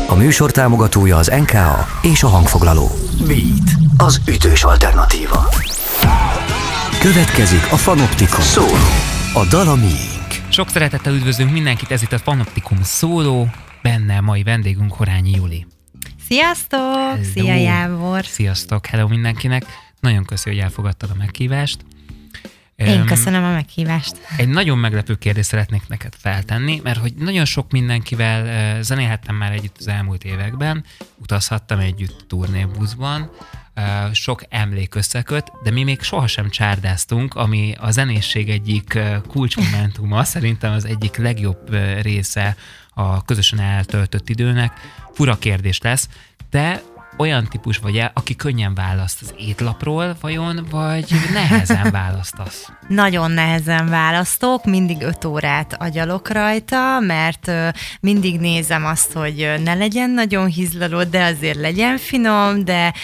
A műsor támogatója az NKA és a hangfoglaló. Beat, az ütős alternatíva. Következik a Fanoptikum Szóló. A dal a miénk. Sok szeretettel üdvözlünk mindenkit, ez itt a Fanoptikum Szóló, benne a mai vendégünk Horányi Juli. Sziasztok! Hello. Szia Jávor! Sziasztok! Hello mindenkinek! Nagyon köszi, hogy elfogadtad a meghívást. Én köszönöm a meghívást. Egy nagyon meglepő kérdést szeretnék neked feltenni, mert hogy nagyon sok mindenkivel zenélhettem már együtt az elmúlt években, utazhattam együtt turnébuszban, sok emlék összeköt, de mi még sohasem csárdáztunk, ami a zenészség egyik kulcsmomentuma, szerintem az egyik legjobb része a közösen eltöltött időnek. Fura kérdés lesz, te olyan típus vagy-e, aki könnyen választ az étlapról vajon, vagy nehezen választasz? Nagyon nehezen választok, mindig 5 órát agyalok rajta, mert mindig nézem azt, hogy ne legyen nagyon hízlaló, de azért legyen finom,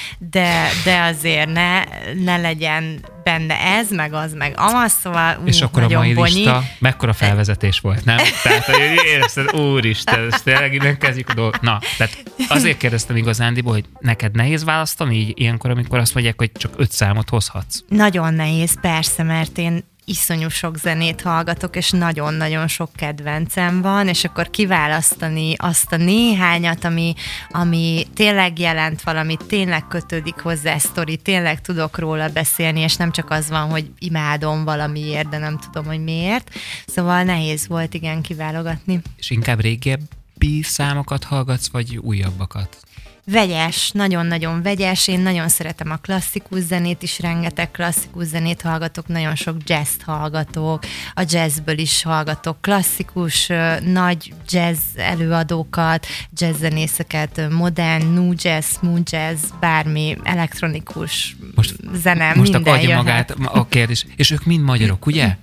de azért ne legyen benne ez, meg az, meg amaz, szóval és akkor a mai bonyi. Lista mekkora felvezetés volt, nem? Tehát, hogy érezted, úristen, ezt tényleg innen kezdjük a dolgot. Na, tehát azért kérdeztem igazándiból, hogy neked nehéz választani így ilyenkor, amikor azt mondják, hogy csak 5 számot hozhatsz? Nagyon nehéz, persze, mert én iszonyú sok zenét hallgatok, és nagyon-nagyon sok kedvencem van, és akkor kiválasztani azt a néhányat, ami tényleg jelent valamit, tényleg kötődik hozzá sztori, tényleg tudok róla beszélni, és nem csak az van, hogy imádom valamiért, de nem tudom, hogy miért. Szóval nehéz volt, igen, kiválogatni. És inkább régebbi számokat hallgatsz, vagy újabbakat? Vegyes, nagyon-nagyon vegyes. Én nagyon szeretem a klasszikus zenét is, rengeteg klasszikus zenét hallgatok, nagyon sok jazzt hallgatok, a jazzből is hallgatok klasszikus, nagy jazz előadókat, jazzzenészeket, modern, new jazz, smooth jazz, bármi elektronikus zene, most minden akkor adja jöhet. magát a kérdés. És ők mind magyarok, ugye?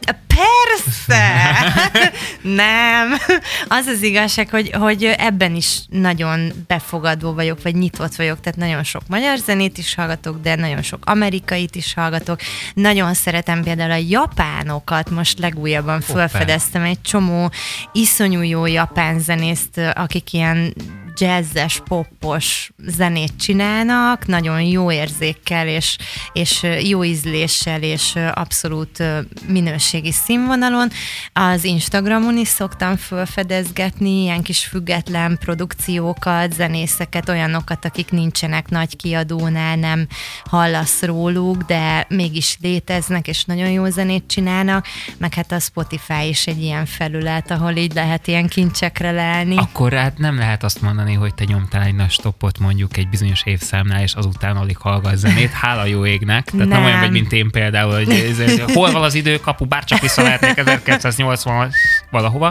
Persze! Nem. Az az igazság, hogy ebben is nagyon befogadó vagyok, vagy nyitott vagyok, tehát nagyon sok magyar zenét is hallgatok, de nagyon sok amerikait is hallgatok. Nagyon szeretem például a japánokat, most legújabban felfedeztem egy csomó iszonyú jó japán zenészt, akik ilyen jazzes, poppos zenét csinálnak, nagyon jó érzékkel, és jó ízléssel, és abszolút minőségi színvonalon. Az Instagramon is szoktam felfedezgetni ilyen kis független produkciókat, zenészeket, olyanokat, akik nincsenek nagy kiadónál, nem hallasz róluk, de mégis léteznek, és nagyon jó zenét csinálnak, meg hát a Spotify is egy ilyen felület, ahol így lehet ilyen kincsekre lelni. Akkor hát nem lehet azt mondani, hogy te nyomtál egy nagy stoppot mondjuk egy bizonyos évszámnál, és azután alig hallgatsz zenét, hála jó égnek. Tehát nem olyan vagy, mint én például, hogy hol van az időkapu, bárcsak visszalehetnék 1980 valahova.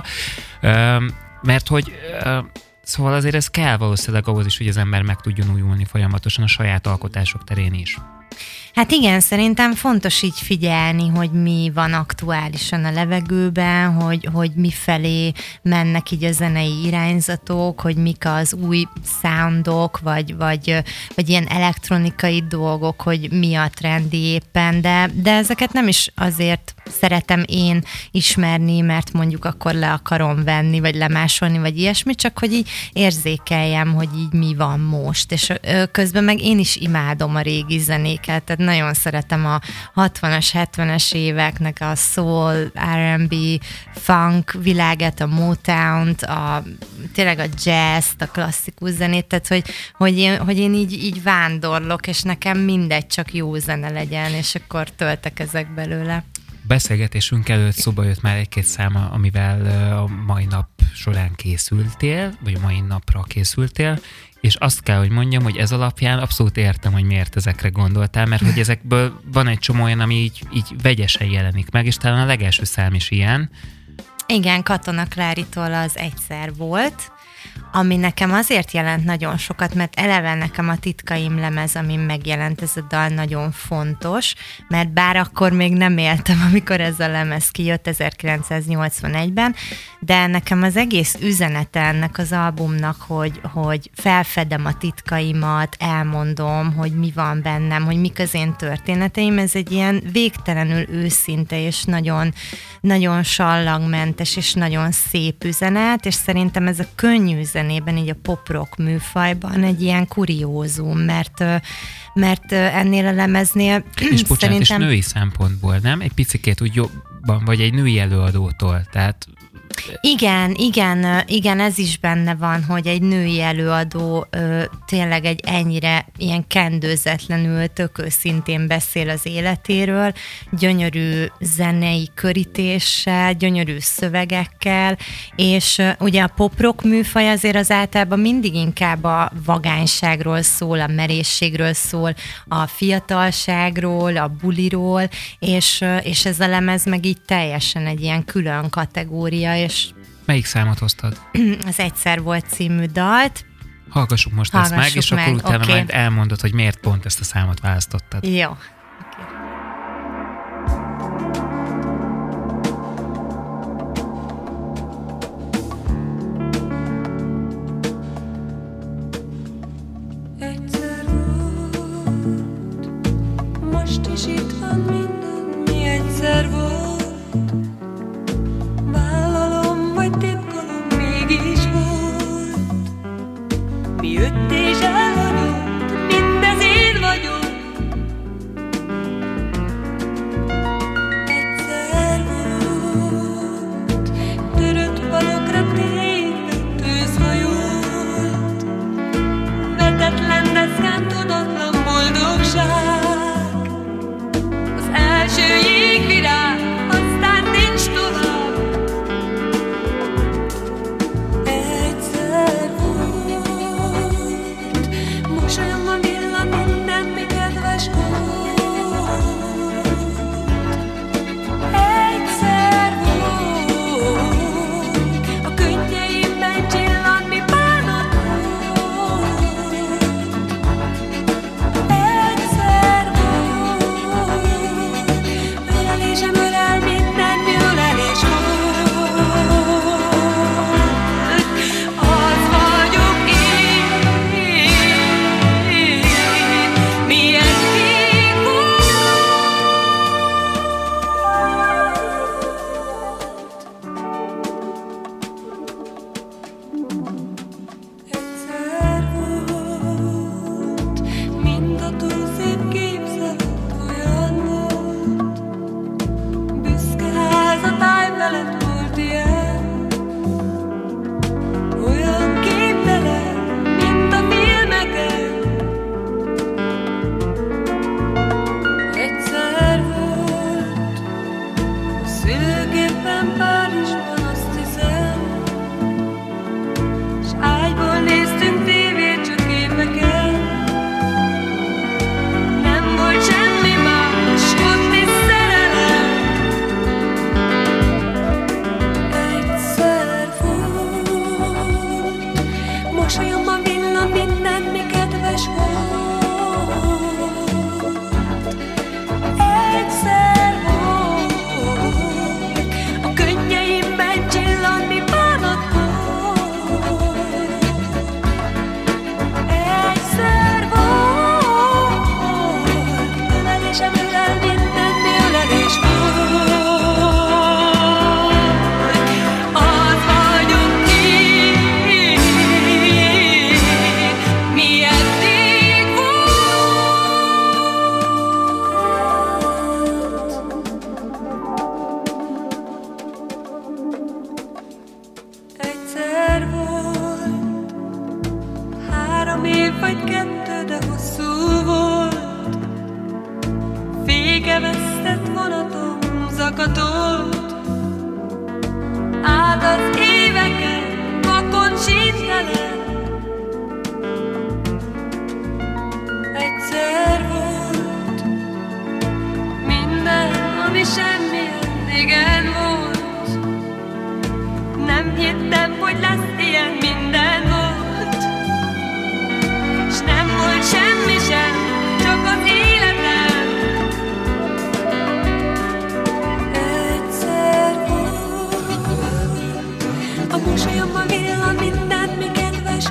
Mert hogy szóval azért ez kell valószínűleg ahhoz is, hogy az ember meg tudjon újulni folyamatosan a saját alkotások terén is. Hát igen, szerintem fontos így figyelni, hogy mi van aktuálisan a levegőben, hogy mifelé mennek így a zenei irányzatok, hogy mik az új soundok, vagy ilyen elektronikai dolgok, hogy mi a trendi éppen, de ezeket nem is azért szeretem én ismerni, mert mondjuk akkor le akarom venni, vagy lemásolni, vagy ilyesmi, csak hogy így érzékeljem, hogy így mi van most, és közben meg én is imádom a régi zenéket, tehát nagyon szeretem a 60-as, 70-es éveknek a soul, R&B, funk világát, a Motown-t, tényleg a jazz-t, a klasszikus zenét, tehát hogy én így vándorlok, és nekem mindegy, csak jó zene legyen, és akkor töltek ezek belőle. Beszélgetésünk előtt szóba jött már egy-két száma, amivel a mai nap során készültél, vagy a mai napra készültél, és azt kell, hogy mondjam, hogy ez alapján abszolút értem, hogy miért ezekre gondoltál, mert hogy ezekből van egy csomó olyan, ami így vegyesen jelenik meg, és talán a legelső szám is ilyen. Igen, Katona Kláritól az Egyszer volt, ami nekem azért jelent nagyon sokat, mert eleve nekem a Titkaim lemez, amin megjelent ez a dal, nagyon fontos, mert bár akkor még nem éltem, amikor ez a lemez kijött 1981-ben, de nekem az egész üzenete ennek az albumnak, hogy felfedem a titkaimat, elmondom, hogy mi van bennem, hogy mik az én történeteim, ez egy ilyen végtelenül őszinte és nagyon, nagyon sallagmentes és nagyon szép üzenet, és szerintem ez a könnyű zene zenében, így a pop-rock műfajban egy ilyen kuriózum, mert ennél a lemeznél és bocsánat, szerintem... és női szempontból, nem? Egy picikét úgy jobban, vagy egy női előadótól, tehát... Igen, ez is benne van, hogy egy női előadó tényleg egy ennyire ilyen kendőzetlenül, tök őszintén beszél az életéről, gyönyörű zenei körítéssel, gyönyörű szövegekkel, és ugye a pop-rock műfaj azért az általában mindig inkább a vagányságról szól, a merészségről szól, a fiatalságról, a buliról, és ez a lemez meg így teljesen egy ilyen külön kategória, és melyik számot hoztad? Az Egyszer volt című dalt. Hallgassuk most ezt meg, és akkor utána majd elmondod, hogy miért pont ezt a számot választottad. Jó. Egyszer volt, most is itt van minden, mi egyszer volt. Mi jött és elhagyott, mindez én vagyok. Egyszer volt, törött balokra tényleg tűzhajolt, vetetlen deszkán tudatlan boldogság. Az első jégvirág, aztán nincs tovább. Mosolyomban villan minden, mi kedves volt. Egyszer volt, a könnyeimben csillan, mi bánat volt. Egyszer volt, ölelésem ölel minden, mi ölelés volt. Az vagyok én. Mosolyomban villan minden, mi kedves volt. Egyszer volt, a könnyeimben csillan, mi bánat volt. Egyszer volt, ölelésem ölel minden, mi ölelés volt. Vagy kettő, de hosszú volt. Fékevesztett vonatom zakatolt. Át az éveken, vakon síntelen. Egyszer volt minden, ami semmilyen, igen volt. Nem hittem, hogy lesz ilyen, minden volt. S nem volt semmi sem, csak az életem. Egyszer volt, a mosolyomban villan minden, mi kedves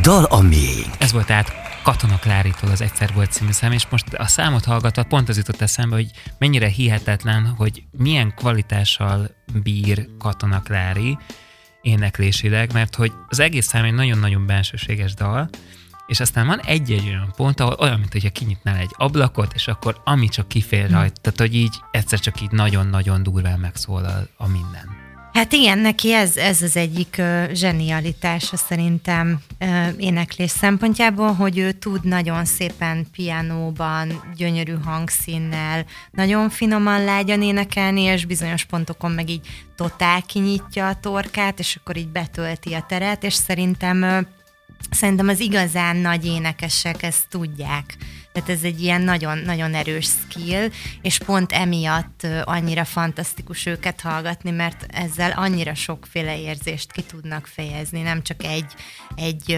dal a miénk. Ez volt tehát Katona Kláritól az Egyszer volt című szám, és most a számot hallgatva pont az jutott eszembe, hogy mennyire hihetetlen, hogy milyen kvalitással bír Katona Klári éneklésileg, mert hogy az egész szám egy nagyon-nagyon bensőséges dal, és aztán van egy-egy olyan pont, ahol olyan, mint hogyha kinyitnál egy ablakot, és akkor ami csak kifér rajta, tehát hogy így egyszer csak így nagyon-nagyon durván megszólal a minden. Hát igen, neki ez az egyik zsenialitása szerintem éneklés szempontjából, hogy ő tud nagyon szépen pianóban, gyönyörű hangszínnel, nagyon finoman lágyan énekelni, és bizonyos pontokon meg így totál kinyitja a torkát, és akkor így betölti a teret, és szerintem az igazán nagy énekesek ezt tudják. Tehát ez egy ilyen nagyon-nagyon erős skill, és pont emiatt annyira fantasztikus őket hallgatni, mert ezzel annyira sokféle érzést ki tudnak fejezni, nem csak egy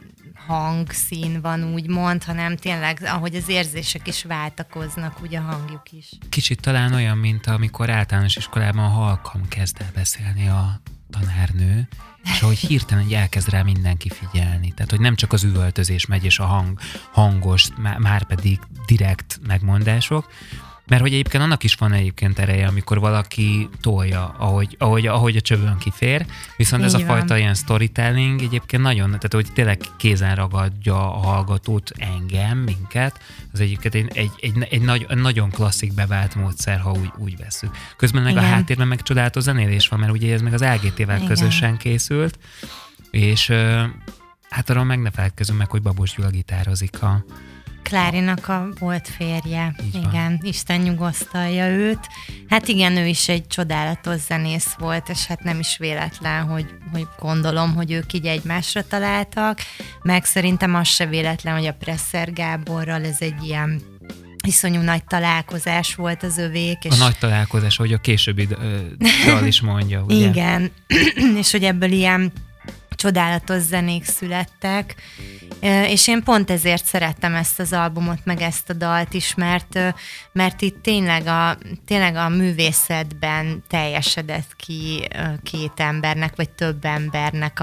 hangszín van úgymond, hanem tényleg, ahogy az érzések is váltakoznak, úgy a hangjuk is. Kicsit talán olyan, mint amikor általános iskolában halkan kezd el beszélni a tanárnő, és ahogy hirtelen elkezd rá mindenki figyelni. Tehát, hogy nem csak az üvöltözés megy, és a hangos, már pedig direkt megmondások, mert hogy egyébként annak is van egyébként ereje, amikor valaki tolja, ahogy a csövön kifér, viszont így ez a fajta ilyen storytelling egyébként nagyon, tehát hogy tényleg kézen ragadja a hallgatót, engem, minket, az egyébként egy nagyon klasszik bevált módszer, ha úgy vesszük. Közben meg a háttérben meg csodálatos zenélés van, mert ugye ez meg az LGT-vel közösen készült, és hát arról meg ne feledkezzünk meg, hogy Babos Gyula gitározik a Klárinak a volt férje. Igen, Isten nyugosztalja őt. Hát igen, ő is egy csodálatos zenész volt, és hát nem is véletlen, hogy gondolom, hogy ők így egymásra találtak, meg szerintem az se véletlen, hogy a Presser Gáborral ez egy ilyen iszonyú nagy találkozás volt az övék. És a nagy találkozás, hogy a későbbi dal is mondja, ugye? Igen, és hogy ebből ilyen csodálatos zenék születtek, és én pont ezért szerettem ezt az albumot, meg ezt a dalt is, mert itt tényleg a művészetben teljesedett ki két embernek, vagy több embernek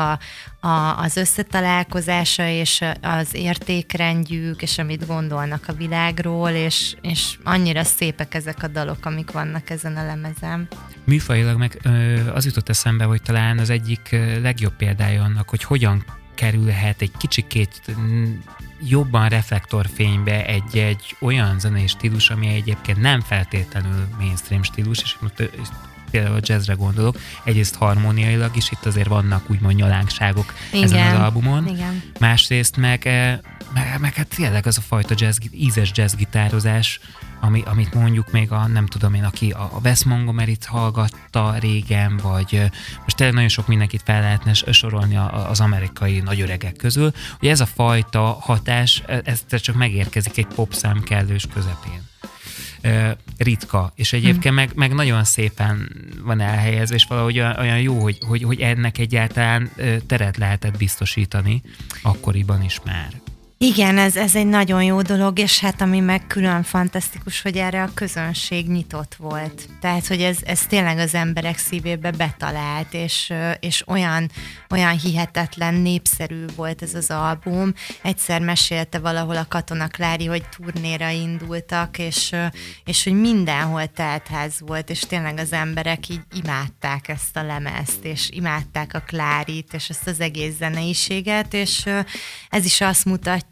az összetalálkozása, és az értékrendjük, és amit gondolnak a világról, és annyira szépek ezek a dalok, amik vannak ezen a lemezen. Műfajilag meg az jutott eszembe, hogy talán az egyik legjobb példája annak, hogy hogyan kerülhet egy kicsikét jobban reflektorfénybe egy olyan zenei stílus, ami egyébként nem feltétlenül mainstream stílus, és például a jazzre gondolok, egyrészt harmóniailag is, itt azért vannak úgymond nyalánkságok ezen az albumon, igen. Másrészt meg hát tényleg az a fajta ízes jazzgitározás, amit mondjuk még nem tudom én, aki a Wes Montgomeryt hallgatta régen, vagy most tényleg nagyon sok mindenkit fel lehetne sorolni az amerikai nagyöregek közül, hogy ez a fajta hatás, ez csak megérkezik egy popszám kellős közepén. Ritka, és egyébként meg nagyon szépen van elhelyezve, és valahogy olyan jó, hogy ennek egyáltalán teret lehetett biztosítani akkoriban is már. Igen, ez egy nagyon jó dolog, és hát ami meg külön fantasztikus, hogy erre a közönség nyitott volt. Tehát, hogy ez tényleg az emberek szívébe betalált, és olyan hihetetlen népszerű volt ez az album. Egyszer mesélte valahol a Katona Klári, hogy turnéra indultak, és hogy mindenhol teltház volt, és tényleg az emberek így imádták ezt a lemezt, és imádták a Klárit, és ezt az egész zeneiséget, és ez is azt mutatja,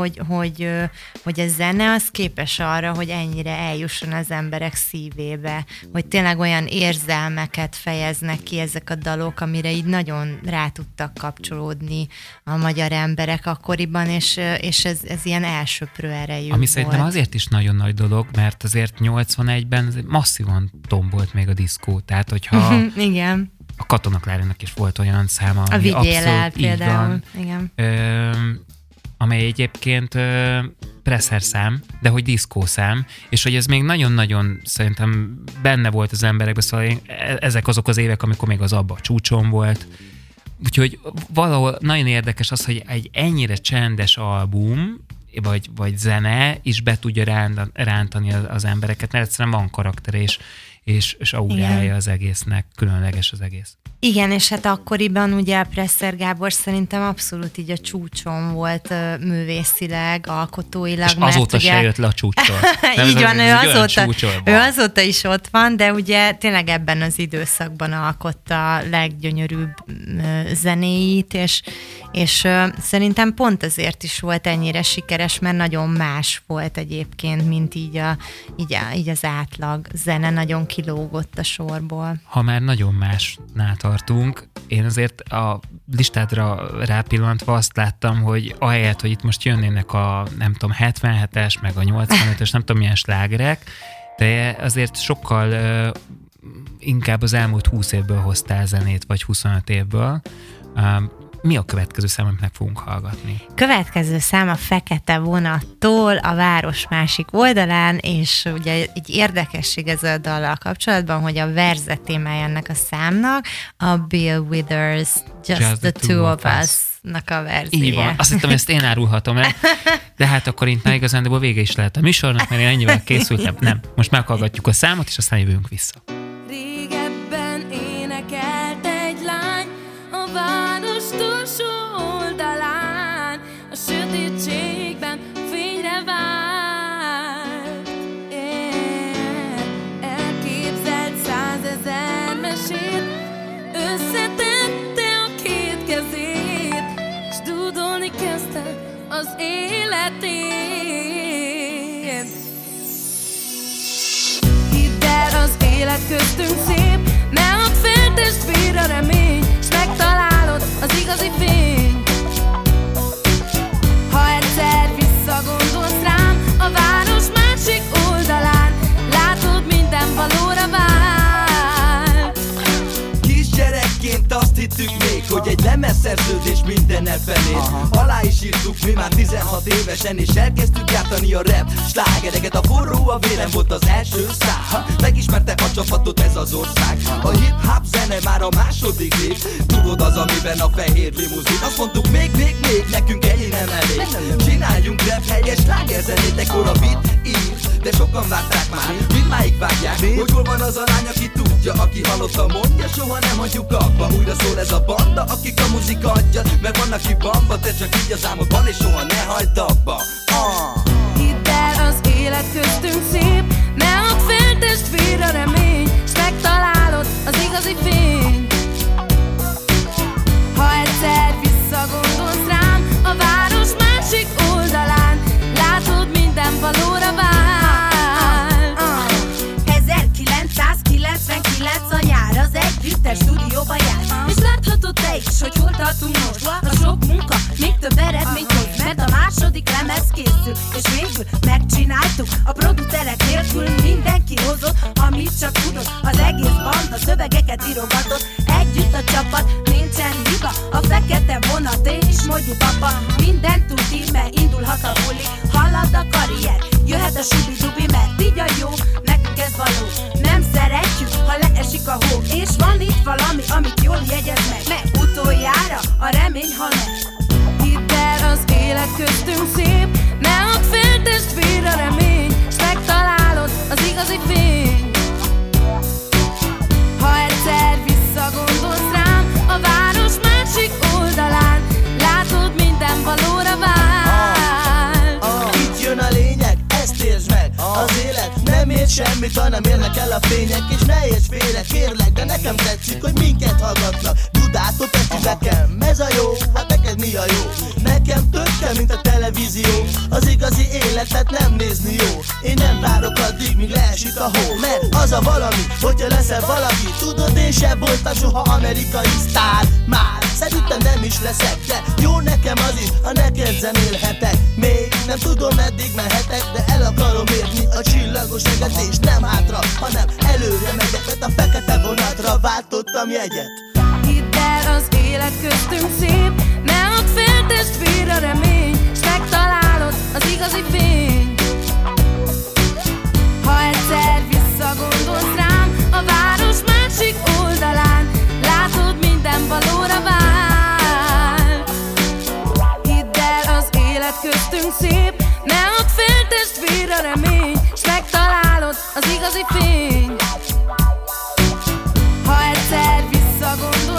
hogy a zene az képes arra, hogy ennyire eljusson az emberek szívébe, hogy tényleg olyan érzelmeket fejeznek ki ezek a dalok, amire így nagyon rá tudtak kapcsolódni a magyar emberek akkoriban, és ez ilyen elsöprő erejű Ami szerintem azért is nagyon nagy dolog, mert azért 81-ben masszívan tombolt még a diszkó, tehát hogyha igen. A Katona Klárinak is volt olyan száma, ami Vigyél el például, igen. Amely egyébként Presser szám, de hogy diszkószám, és hogy ez még nagyon-nagyon szerintem benne volt az emberekben, szóval ezek azok az évek, amikor még az ABBA csúcson volt. Úgyhogy valahol nagyon érdekes az, hogy egy ennyire csendes album, vagy zene is be tudja rántani az embereket, mert egyszerűen van karakter és aurája az egésznek, különleges az egész. Igen, és hát akkoriban ugye Presser Gábor szerintem abszolút így a csúcson volt művészileg, alkotóilag. És azóta ugye... se jött le a csúcsról. Így van, ő azóta is ott van, de ugye tényleg ebben az időszakban alkotta a leggyönyörűbb zenéit, és szerintem pont azért is volt ennyire sikeres, mert nagyon más volt egyébként, mint így az átlag zene, nagyon kilógott a sorból. Ha már nagyon másnál tartunk, én azért a listádra rápillantva azt láttam, hogy ahelyett, hogy itt most jönnének a nem tudom 77-es, meg a 85-ös, nem tudom milyen slágerek, de azért sokkal inkább az elmúlt 20 évből hoztál zenét, vagy 25 évből. Mi a következő szám, amit meg fogunk hallgatni? Következő szám a Fekete vonattól, a város másik oldalán, és ugye egy érdekesség ezzel a dallal kapcsolatban, hogy a verze témája ennek a számnak a Bill Withers Just the Two of Us-nak a verzéje. Így van, azt hittem, ezt én árulhatom el, de hát akkor itt már igazándiból vége is lehet a műsornak, mert én ennyivel készültem. Nem, most meghallgatjuk a számot, és aztán jövünk vissza. Régebben énekelt egy lány a város túlsó oldalán, a sötétségben fényre várt. Elképzelt 100 000 mesét, összetette a két kezét, s dúdolni kezdte az életét. Hidd el, az élet köztünk szép, ne add fel testvér a remény, s megtalálod az igazi fényt. Ha egyszer visszagondolsz rám, a város másik oldalán, látod, minden valóra vált. Kisgyerekként azt hittük még, hogy egy lemezszerződés minden elfelé. Alá is írtuk mi már 16 évesen, és elkezdtük gyártani a rap slágereket. A forró a vélem volt az első szám, megismerte a csapatot ez az ország. A hip-hop zene már a második lép, tudod az, amiben a fehér limuzin. Azt mondtuk még, nekünk ennyi nem elég. Csináljunk rap helyes slágerzenét, ekkor a beat ír, de sokan várták már, mindmáig vágják, hogy hol van az a lány, aki tudja, aki hallotta mondja, soha nem hagyjuk abba. Újra szól ez a banda, akik a muzika adja, mert van aki bamba, te csak így az álmodban, és soha ne hagyd abba. Hidd el, az élet köztünk szép, ne add fel testvér a remény, s megtalálod az igazi fényt. Ha egyszer visszagondolsz rám, a város másik oldalán, látod, minden valóra vált. 1999 a nyár, az együttes stúdióba jár, és láthatod te is, hogy hol tartunk most. A sok munka még több eredményt hoz, mert a második lemez készül, és végül megcsináltuk. A producerek nélkül mindenki hozott, amit csak tudod. Az egész banda szövegeket írogatott, együtt a csapat, nincsen hiba. A fekete vonat és Mogyi papa, mindent tud így, mert indulhat a buli. Halad a karrier, jöhet a subi-dubi, mert így a jó, nekünk ez való. Nem szeretjük, ha leesik a hó, és van itt valami, amit jól jegyez meg, utoljára a remény hal meg. Hidd el, az élet köztünk szép, ne add fel testvér a remény, s megtalálod az igazi fényt. Ha egyszer visszagondolsz rám, a város másik oldalán, látod, minden valóra vált. Itt jön a lényeg, ezt értsd meg. Az élet nem ér semmit, hanem érnek el a fények. És ne érts félre, kérlek, de nekem tetszik, hogy minket hallgatnak. Tudátot tetszik nekem, ez a jó, hát neked mi a jó? Nekem tökkel, mint a televízió. Az igazi életet nem nézni jó. Én nem várok addig, míg leesik a hó, mert az a valami, hogyha leszel valaki. Tudod, én sem voltam soha amerikai sztár már, szerintem nem is leszek, de jó nekem az is, ha neked zenélhetek. Még nem tudom, meddig mehetek, de el akarom érni a csillagos eget, és nem hátra, hanem előre megyek, mert a fekete vonatra váltottam jegyet. Hidd el, az élet köztünk szép, ne add fel testvér a remény, s megtalálod az igazi fényt. Ha egyszer visszagondolsz rám, a város másik oldalán, látod, minden valóra vált. Hidd el, az élet köztünk szép, ne add fel testvér a remény, s megtalálod az igazi fényt. Ha egyszer visszagondolsz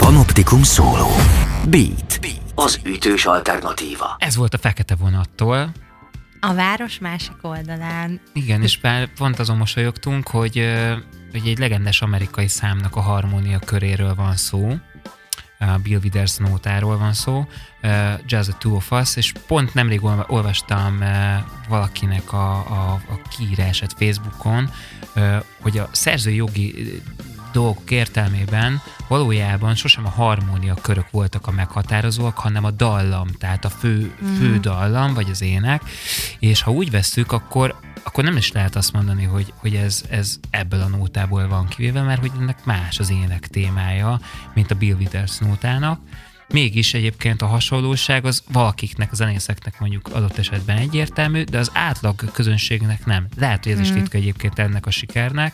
Panoptikum Szóló. Beat, az ütős alternatíva. Ez volt a Fekete Vonattól. A város másik oldalán. Igen, és pont azon mosolyogtunk, hogy egy legendás amerikai számnak a harmónia köréről van szó. Bill Withers nótáról van szó, Just the Two of Us, és pont nemrég olvastam valakinek a kiírását Facebookon, hogy a szerzői jogi dolgok értelmében valójában sosem a harmónia körök voltak a meghatározóak, hanem a dallam, tehát a fő dallam, vagy az ének, és ha úgy vesszük, akkor nem is lehet azt mondani, hogy ez ebből a nótából van kivéve, mert hogy ennek más az ének témája, mint a Bill Withers nótának. Mégis egyébként a hasonlóság az valakiknek, a zenészeknek mondjuk adott esetben egyértelmű, de az átlag közönségnek nem. Lehet, hogy ez is titka egyébként ennek a sikernek.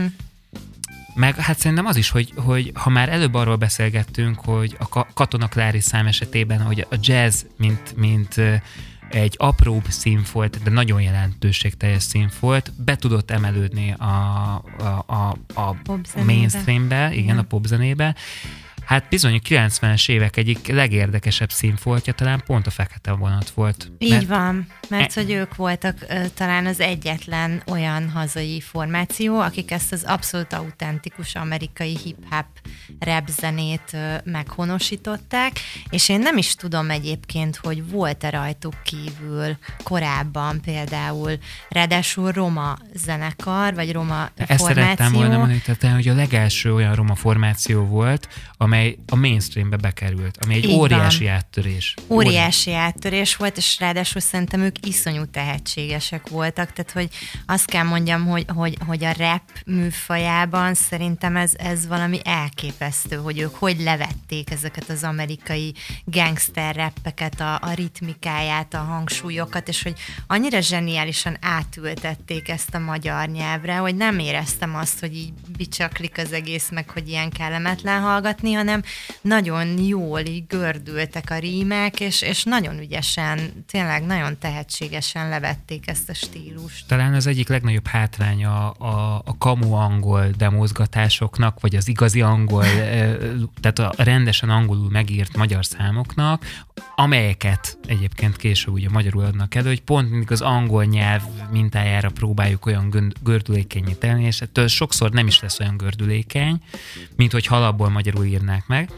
Meg hát szerintem az is, hogy ha már előbb arról beszélgettünk, hogy a Katona Klári szám esetében, hogy a jazz, mint egy apróbb színfolt, de nagyon jelentőségteljes színfolt, be tudott emelődni a mainstreambe, igen, a popzenébe. Hát bizony a 90-es évek egyik legérdekesebb színfoltja talán pont a Fekete Vonat volt. Így van, mert hogy ők voltak talán az egyetlen olyan hazai formáció, akik ezt az abszolút autentikus amerikai hip-hop rap zenét meghonosították, és én nem is tudom egyébként, hogy volt-e rajtuk kívül korábban például ráadásul roma zenekar, vagy roma ezt formáció. szerettem volna mondani, tehát, hogy a legelső olyan roma formáció volt, amely a mainstreambe bekerült, ami egy óriási áttörés. Óriási áttörés volt, és ráadásul szerintem ők iszonyú tehetségesek voltak, tehát hogy azt kell mondjam, hogy a rap műfajában szerintem ez valami elképesztő, hogy ők hogy levették ezeket az amerikai gangster rappeket, a ritmikáját, a hangsúlyokat, és hogy annyira zseniálisan átültették ezt a magyar nyelvre, hogy nem éreztem azt, hogy így bicsaklik az egész, meg hogy ilyen kellemetlen hallgatni, hanem nagyon jól így gördültek a rímek, és nagyon ügyesen, tényleg nagyon tehetségesen levették ezt a stílust. Talán az egyik legnagyobb hátránya a kamu angol demozgatásoknak, vagy az igazi angol, tehát a rendesen angolul megírt magyar számoknak, amelyeket egyébként később ugye magyarul adnak elő, hogy pont mindig az angol nyelv mintájára próbáljuk olyan gördülékenyé tenni, és ettől sokszor nem is lesz olyan gördülékeny, mint hogy halabból magyarul írnák meg.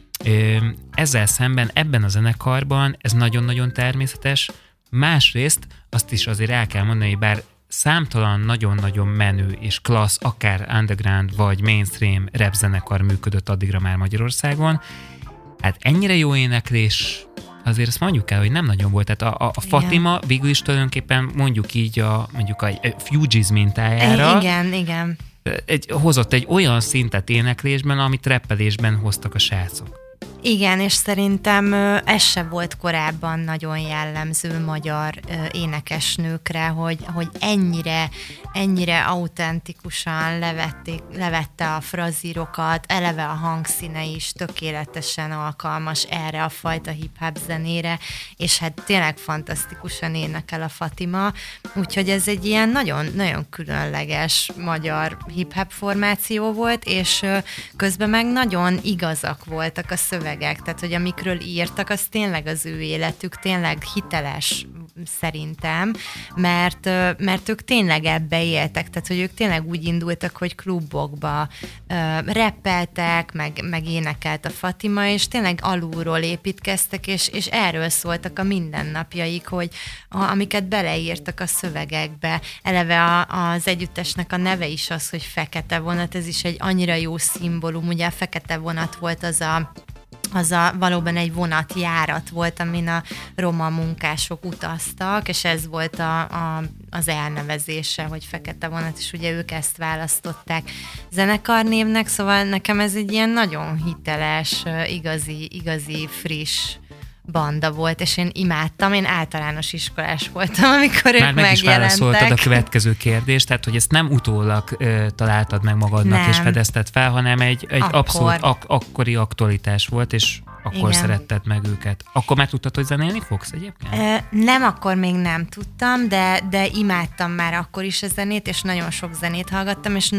Ezzel szemben ebben a zenekarban ez nagyon-nagyon természetes. Másrészt azt is azért el kell mondani, bár számtalan nagyon-nagyon menő és klassz, akár underground vagy mainstream rap zenekar működött addigra már Magyarországon, hát ennyire jó éneklés azért azt mondjuk el, hogy nem nagyon volt. Tehát a Fatima végül is tulajdonképpen mondjuk így mondjuk a Fugees mintájára. Igen. Hozott egy olyan szintet éneklésben, amit rappelésben hoztak a srácok. Igen, és szerintem ez se volt korábban nagyon jellemző magyar énekesnőkre, hogy ennyire autentikusan levette a frazírokat, eleve a hangszíne is tökéletesen alkalmas erre a fajta hip-hop zenére, és hát tényleg fantasztikusan énekel a Fatima, úgyhogy ez egy ilyen nagyon különleges magyar hip-hop formáció volt, és közben meg nagyon igazak voltak a szövegek, tehát hogy amikről írtak, az tényleg az ő életük, tényleg hiteles szerintem, mert ők tényleg ebbe éltek, tehát hogy ők tényleg úgy indultak, hogy klubokba rappeltek, meg énekelt a Fatima, és tényleg alulról építkeztek, és erről szóltak a mindennapjaik, hogy amiket beleírtak a szövegekbe. Eleve az együttesnek a neve is az, hogy Fekete Vonat, ez is egy annyira jó szimbólum, ugye a Fekete Vonat volt az valóban egy vonatjárat volt, amin a roma munkások utaztak, és ez volt az elnevezése, hogy Fekete Vonat, és ugye ők ezt választották zenekarnévnek, szóval nekem ez egy ilyen nagyon hiteles, igazi friss banda volt, és én imádtam, én általános iskolás voltam, amikor ők megjelentek. Már meg is válaszoltad a következő kérdést, tehát hogy ezt nem utólag találtad meg magadnak, és fedezted fel, hanem egy abszolút akkori aktualitás volt, és akkor Igen. szeretted meg őket. Akkor már tudtad, hogy zenélni fogsz egyébként? Nem, akkor még nem tudtam, de imádtam már akkor is a zenét, és nagyon sok zenét hallgattam, és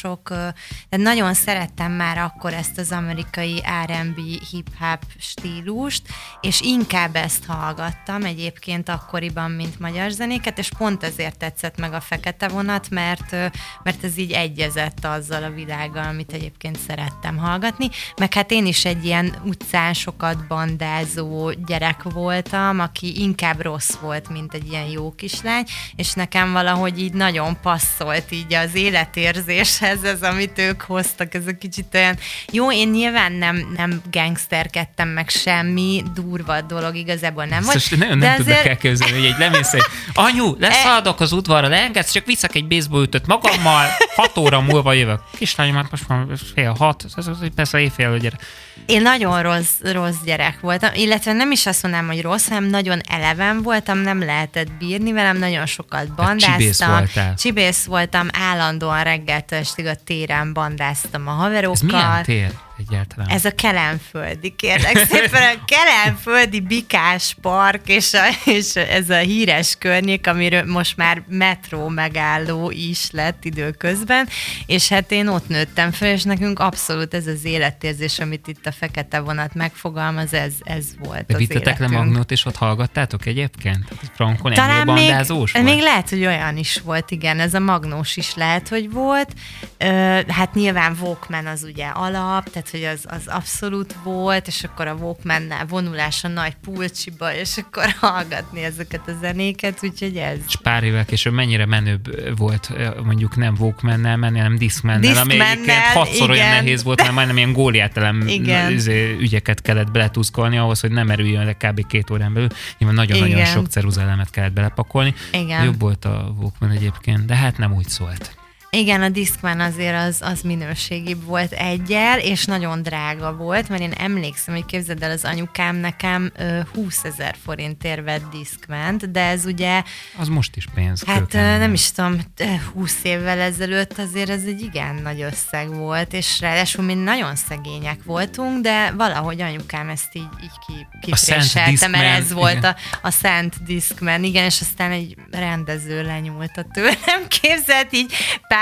de nagyon szerettem már akkor ezt az amerikai R&B hip-hop stílust, és inkább ezt hallgattam egyébként akkoriban, mint magyar zenéket, és pont ezért tetszett meg a Fekete Vonat, mert ez így egyezett azzal a világgal, amit egyébként szerettem hallgatni, meg hát én is egy ilyen utcán sokat bandázó gyerek voltam, aki inkább rossz volt, mint egy ilyen jó kislány, és nekem valahogy így nagyon passzolt így az életérzéshez ez, amit ők hoztak, ez a kicsit olyan, jó, én nyilván nem gangsterkedtem meg semmi, durva dolog igazából nem volt. Most nagyon nem tudok elképzelni, hogy egy lemész, hogy anyu, leszaladok az udvarra, leengedsz, csak viszek egy baseballütőt magammal, 6 óra múlva jövök. Kislányomat most van 5:30, persze éjfél, gyere. Én nagyon rossz gyerek voltam, illetve nem is azt mondanám, hogy rossz, hanem nagyon eleven voltam, nem lehetett bírni velem, nagyon sokat bandáztam. Csibész voltam, állandóan reggeltől estig a téren bandáztam a haverokkal. Ez milyen tér egyáltalán? Ez a kelenföldi, kérlek szépen, a kelenföldi Bikás park, és ez a híres környék, amiről most már metró megálló is lett időközben, és hát én ott nőttem fel, és nekünk abszolút ez az életérzés, amit itt a Fekete Vonat megfogalmaz, ez volt de az vittetek le életünk. Magnót, és ott hallgattátok egyébként? Frankon ennél Talán bandázós volt? még lehet, hogy olyan is volt, igen, ez a Magnós is lehet, hogy volt. Hát nyilván Walkman az ugye alap, tehát hogy az abszolút volt, és akkor a Walkmannál vonulás a nagy pulcsiba, és akkor hallgatni ezeket a zenéket, úgyhogy ez. És pár évvel később mennyire menőbb volt, mondjuk nem Walkmannel menni, hanem Discmannel, ami egyébként 6-szor olyan nehéz volt, mert majdnem ilyen góliátelem ügyeket kellett beletuszkolni ahhoz, hogy nem erüljön le kb. 2 órán belül. Nyilván nagyon-nagyon sok ceruzelemet kellett belepakolni. Igen. Jobb volt a Walkman egyébként, de hát nem úgy szólt. Igen, a Discman azért az minőségibb volt egyel, és nagyon drága volt, mert én emlékszem, hogy képzeld el, az anyukám nekem 20 000 forintért vett Discmant, de ez ugye... Az most is pénz. Hát nem is tudom, 20 évvel ezelőtt azért ez egy igen nagy összeg volt, és ráadásul mi nagyon szegények voltunk, de valahogy anyukám ezt így kipréselte, mert ez volt a Szent Discman, igen, és aztán egy rendező lenyúlta tőlem, képzeld így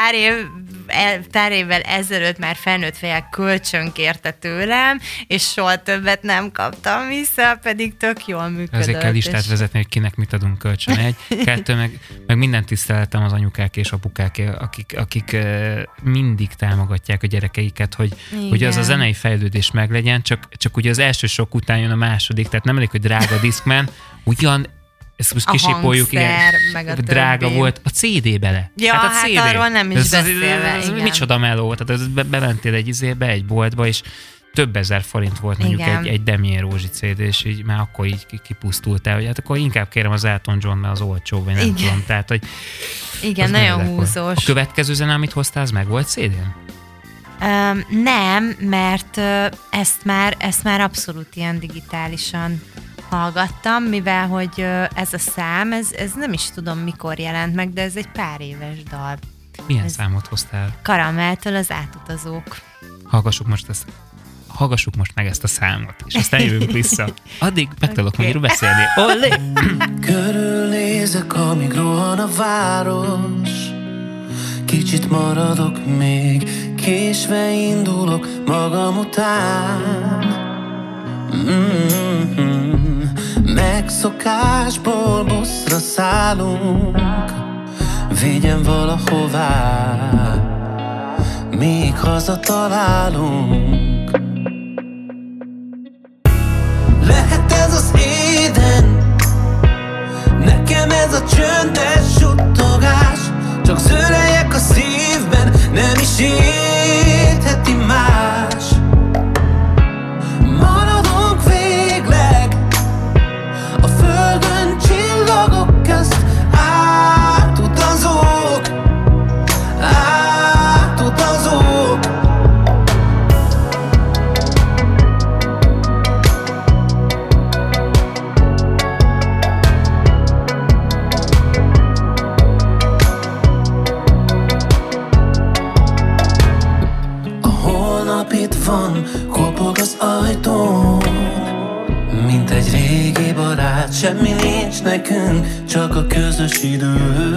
pár évvel ezelőtt már felnőtt fejjel kölcsönkérte tőlem, és soha többet nem kaptam vissza, pedig tök jól működött. Ezért kell listát vezetni, hogy kinek mit adunk kölcsön. 2, meg minden tiszteletem az anyukák és apukák, akik mindig támogatják a gyerekeiket, hogy az a zenei fejlődés meglegyen, csak ugye az első sok után jön a második, tehát nem elég, hogy drága Discman, ugyan ezt most kisipoljuk, drága volt a CD bele. Ja, hát a CD. arról nem is beszélve. Ez micsoda meló, tehát bementél egy egy boltba, és több ezer forint volt mondjuk egy Demién Rózsi CD, és így már akkor így kipusztultál, hogy hát akkor inkább kérem az Elton John, mert az olcsó, vagy nem tudom. Tehát, hogy igen, nagyon húzós. A következő zene, amit hoztál, az meg volt CD-n? Nem, mert ezt már abszolút ilyen digitálisan hallgattam, mivel hogy ez a szám, ez nem is tudom mikor jelent meg, de ez egy pár éves dal. Milyen számot hoztál? Karamelltől az Átutazók. Hallgassuk most meg ezt a számot, és aztán jövünk vissza. Addig meg tudok még beszélni. Olé! Körülnézek, amíg rohan a város, kicsit maradok még, késve indulok magam után. Megszokásból buszra szállunk, vigyen valahová, míg hazatalálunk. Lehet ez az éden, nekem ez a csöndes suttogás, csak zörejek a szívben, nem is értheti más. Maradunk végleg a földön csillagok közt, átutazók, átutazók. ajtón, mint egy régi barát. Semmi nincs nekünk, csak a közös idő.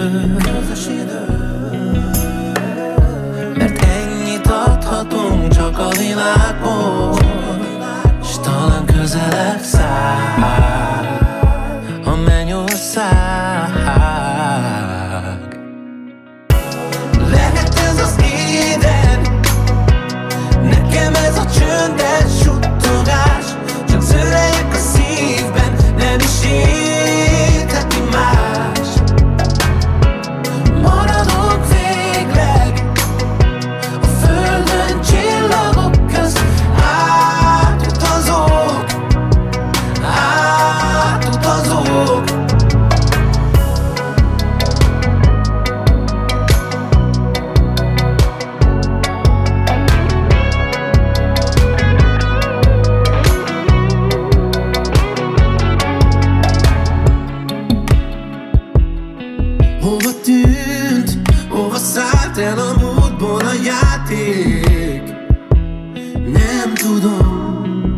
Mert ennyit adhatunk csak a világból, s talán közelebb száll a mennyország. Lehet ez az éden, nekem ez a csöndes suttogás, csak zörejek a szívben, nem is értheti más. Maradok végleg a földön csillagok közt, átutazok, átutazok. Hova tűnt, hova szállt el a múltból a játék? Nem tudom.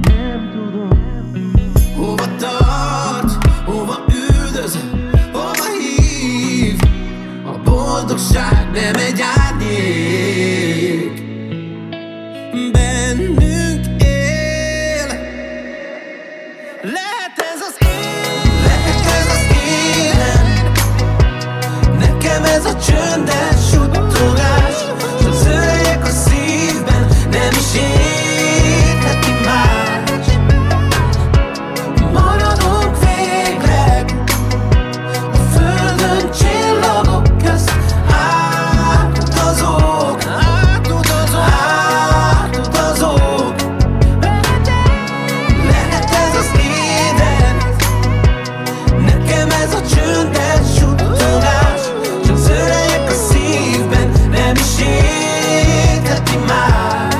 Hova tart, hova üldöz, hova hív? A boldogság nem egy árnyék, bennünk él. Lehet ez az élet, lehet ez az élet, nekem ez a csöndes suttogás, csak zörejek a szívben, nem is értheti más. Maradunk végleg a földön csillagok közt, átutazok, átutazok, átutazok. Lehet ez az éden, nekem ez a csöndes suttogás, csak zörejek a szívben, nem is értheti más.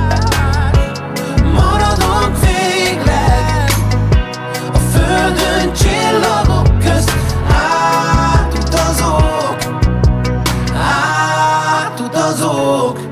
Maradok végleg a földön csillagok közt, átutazok, átutazok.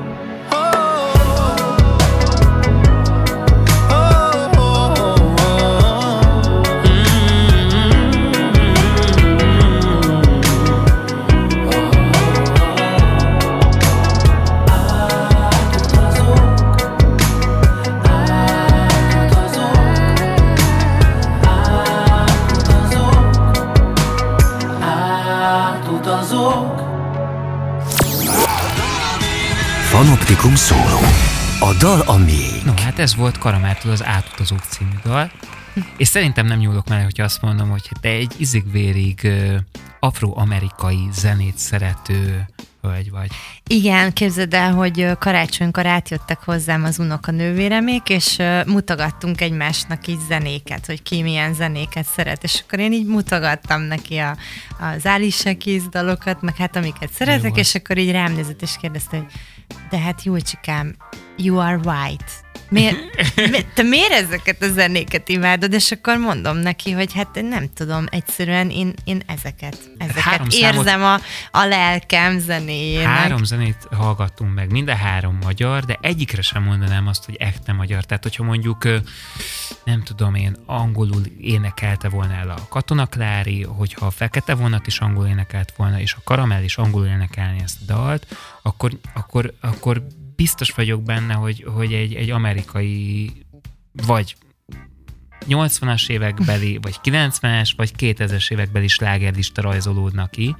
Panoptikum szóló. A dal a miénk. No, hát ez volt Karamától az Átutazók című dal. És szerintem nem nyúlok mellé, hogyha azt mondom, hogy te egy izig-vérig afroamerikai zenét szerető hölgy vagy. Igen, képzeld el, hogy karácsonykor átjöttek hozzám az unokanővéremék, és mutogattunk egymásnak így zenéket, hogy ki milyen zenéket szeret, és akkor én így mutogattam neki az Alicia Keys dalokat, meg hát amiket szeretek, és akkor így rám nézett, és kérdezte, hogy de hát Julcsikám, you are white. Te miért ezeket a zenéket imádod? És akkor mondom neki, hogy hát nem tudom, egyszerűen én ezeket érzem a lelkem zenéjének. 3 zenét hallgattunk meg, mind a 3 magyar, de egyikre sem mondanám azt, hogy ekte magyar. Tehát, hogyha mondjuk, nem tudom én, angolul énekelte volna el a Katona Klári, hogyha a Fekete Vonat is angolul énekelt volna, és a Karamell is angolul énekelni ezt a dalt, akkor biztos vagyok benne, hogy egy amerikai, vagy 80-as évekbeli, vagy 90-es, vagy 2000-es évekbeli slágerlista rajzolódna ki.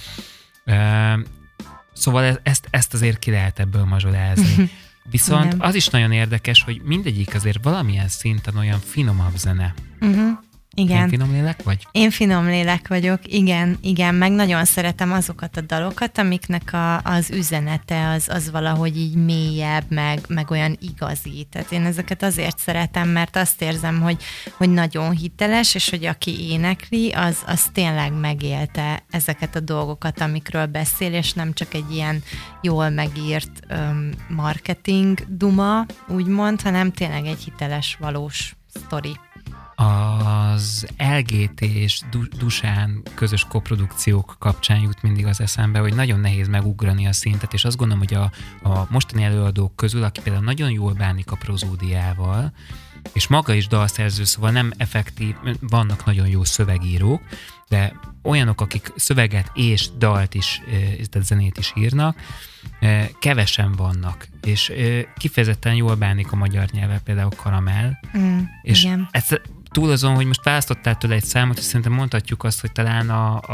Szóval ezt azért ki lehet ebből mazsolázni. Viszont az is nagyon érdekes, hogy mindegyik azért valamilyen szinten olyan finomabb zene. Igen. Én finom lélek vagy? Én finom lélek vagyok, igen, meg nagyon szeretem azokat a dalokat, amiknek az üzenete az valahogy így mélyebb, meg olyan igazi. Tehát én ezeket azért szeretem, mert azt érzem, hogy nagyon hiteles, és hogy aki énekli, az tényleg megélte ezeket a dolgokat, amikről beszél, és nem csak egy ilyen jól megírt marketing duma, úgymond, hanem tényleg egy hiteles, valós sztori. Az LGT és Dusán közös koprodukciók kapcsán jut mindig az eszembe, hogy nagyon nehéz megugrani a szintet, és azt gondolom, hogy a mostani előadók közül, aki például nagyon jól bánik a prozódiával, és maga is dalszerző, szóval nem effektív, vannak nagyon jó szövegírók, de olyanok, akik szöveget és dalt is, tehát zenét is írnak, kevesen vannak, és kifejezetten jól bánik a magyar nyelvvel, például Karamell, és igen. ezt túl azon, hogy most választottál tőle egy számot, és szerintem mondhatjuk azt, hogy talán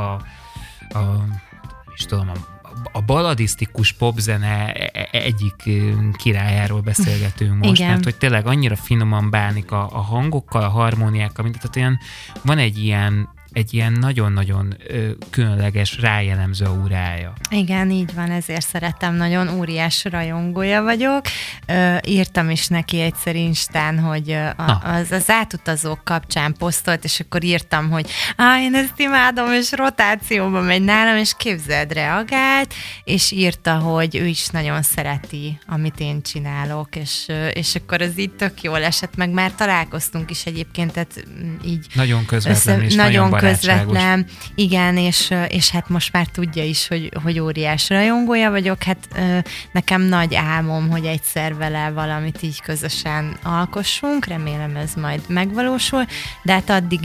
a balladisztikus popzene egyik királyáról beszélgetünk most, igen. mert hogy tényleg annyira finoman bánik a hangokkal, a harmóniákkal, mint tehát olyan, van egy ilyen nagyon-nagyon különleges, rájellemző aurája. Igen, így van, ezért szeretem, nagyon óriás rajongója vagyok. Írtam is neki egyszer Instán, hogy az átutazók kapcsán posztolt, és akkor írtam, hogy én ezt imádom, és rotációban megy nálam, és képzeld, reagált, és írta, hogy ő is nagyon szereti, amit én csinálok, és akkor az így tök jól esett, meg már találkoztunk is egyébként, tehát így nagyon közvetlen és nagyon közvetlen, igen, és hát most már tudja is, hogy óriás rajongója vagyok, hát nekem nagy álmom, hogy egyszer vele valamit így közösen alkossunk, remélem ez majd megvalósul, de hát addig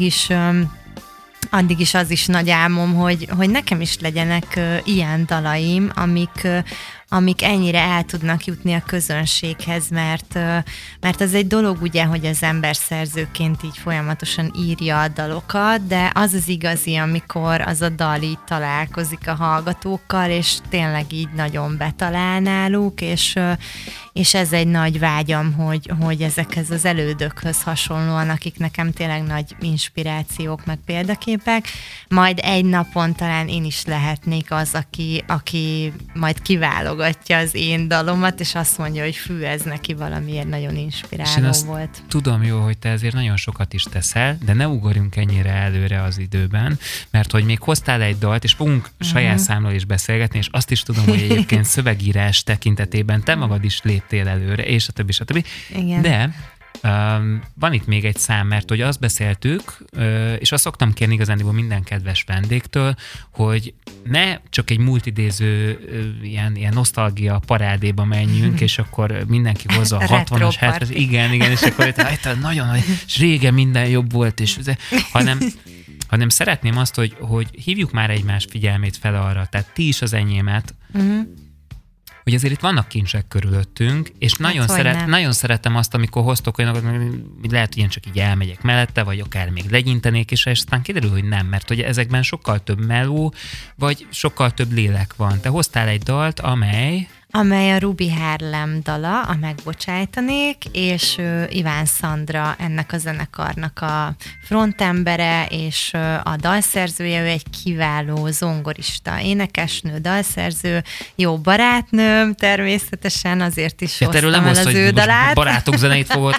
is az is nagy álmom, hogy nekem is legyenek ilyen dalaim, amik ennyire el tudnak jutni a közönséghez, mert az egy dolog ugye, hogy az ember szerzőként így folyamatosan írja a dalokat, de az az igazi, amikor az a dal így találkozik a hallgatókkal, és tényleg így nagyon betalál náluk, és ez egy nagy vágyam, hogy ezekhez az elődökhöz hasonlóan, akik nekem tényleg nagy inspirációk, meg példaképek, majd egy napon talán én is lehetnék az, aki majd kiválogatja az én dalomat, és azt mondja, hogy fű, ez neki valamiért nagyon inspiráló volt. Tudom jó, hogy te ezért nagyon sokat is teszel, de ne ugorjunk ennyire előre az időben, mert hogy még hoztál egy dalt, és fogunk saját számról is beszélgetni, és azt is tudom, hogy egyébként szövegírás tekintetében te magad is léptél előre, és a többi. Igen. De van itt még egy szám, mert hogy azt beszéltük, és azt szoktam kérni igazándiból minden kedves vendégtől, hogy ne csak egy múltidéző ilyen nosztalgia parádéba menjünk, és akkor mindenki hozza a 60-as, 70-es, igen, és akkor itt nagyon, és régen minden jobb volt, és hanem szeretném azt, hogy hívjuk már egymás figyelmét fel arra, tehát ti is az enyémet, hogy azért itt vannak kincsek körülöttünk, és nagyon szeretem azt, amikor hoztok olyanokat, hogy lehet, hogy én csak így elmegyek mellette, vagy akár még legyintenék, és aztán kiderül, hogy nem, mert hogy ezekben sokkal több meló, vagy sokkal több lélek van. Te hoztál egy dalt, amely a Ruby Harlem dala, a Megbocsájtanék, és Iván Szandra ennek a zenekarnak a frontembere, és a dalszerzője, ő egy kiváló zongorista, énekesnő, dalszerző, jó barátnőm természetesen, azért is hoztam el az ő dalát. Barátok zeneit fogod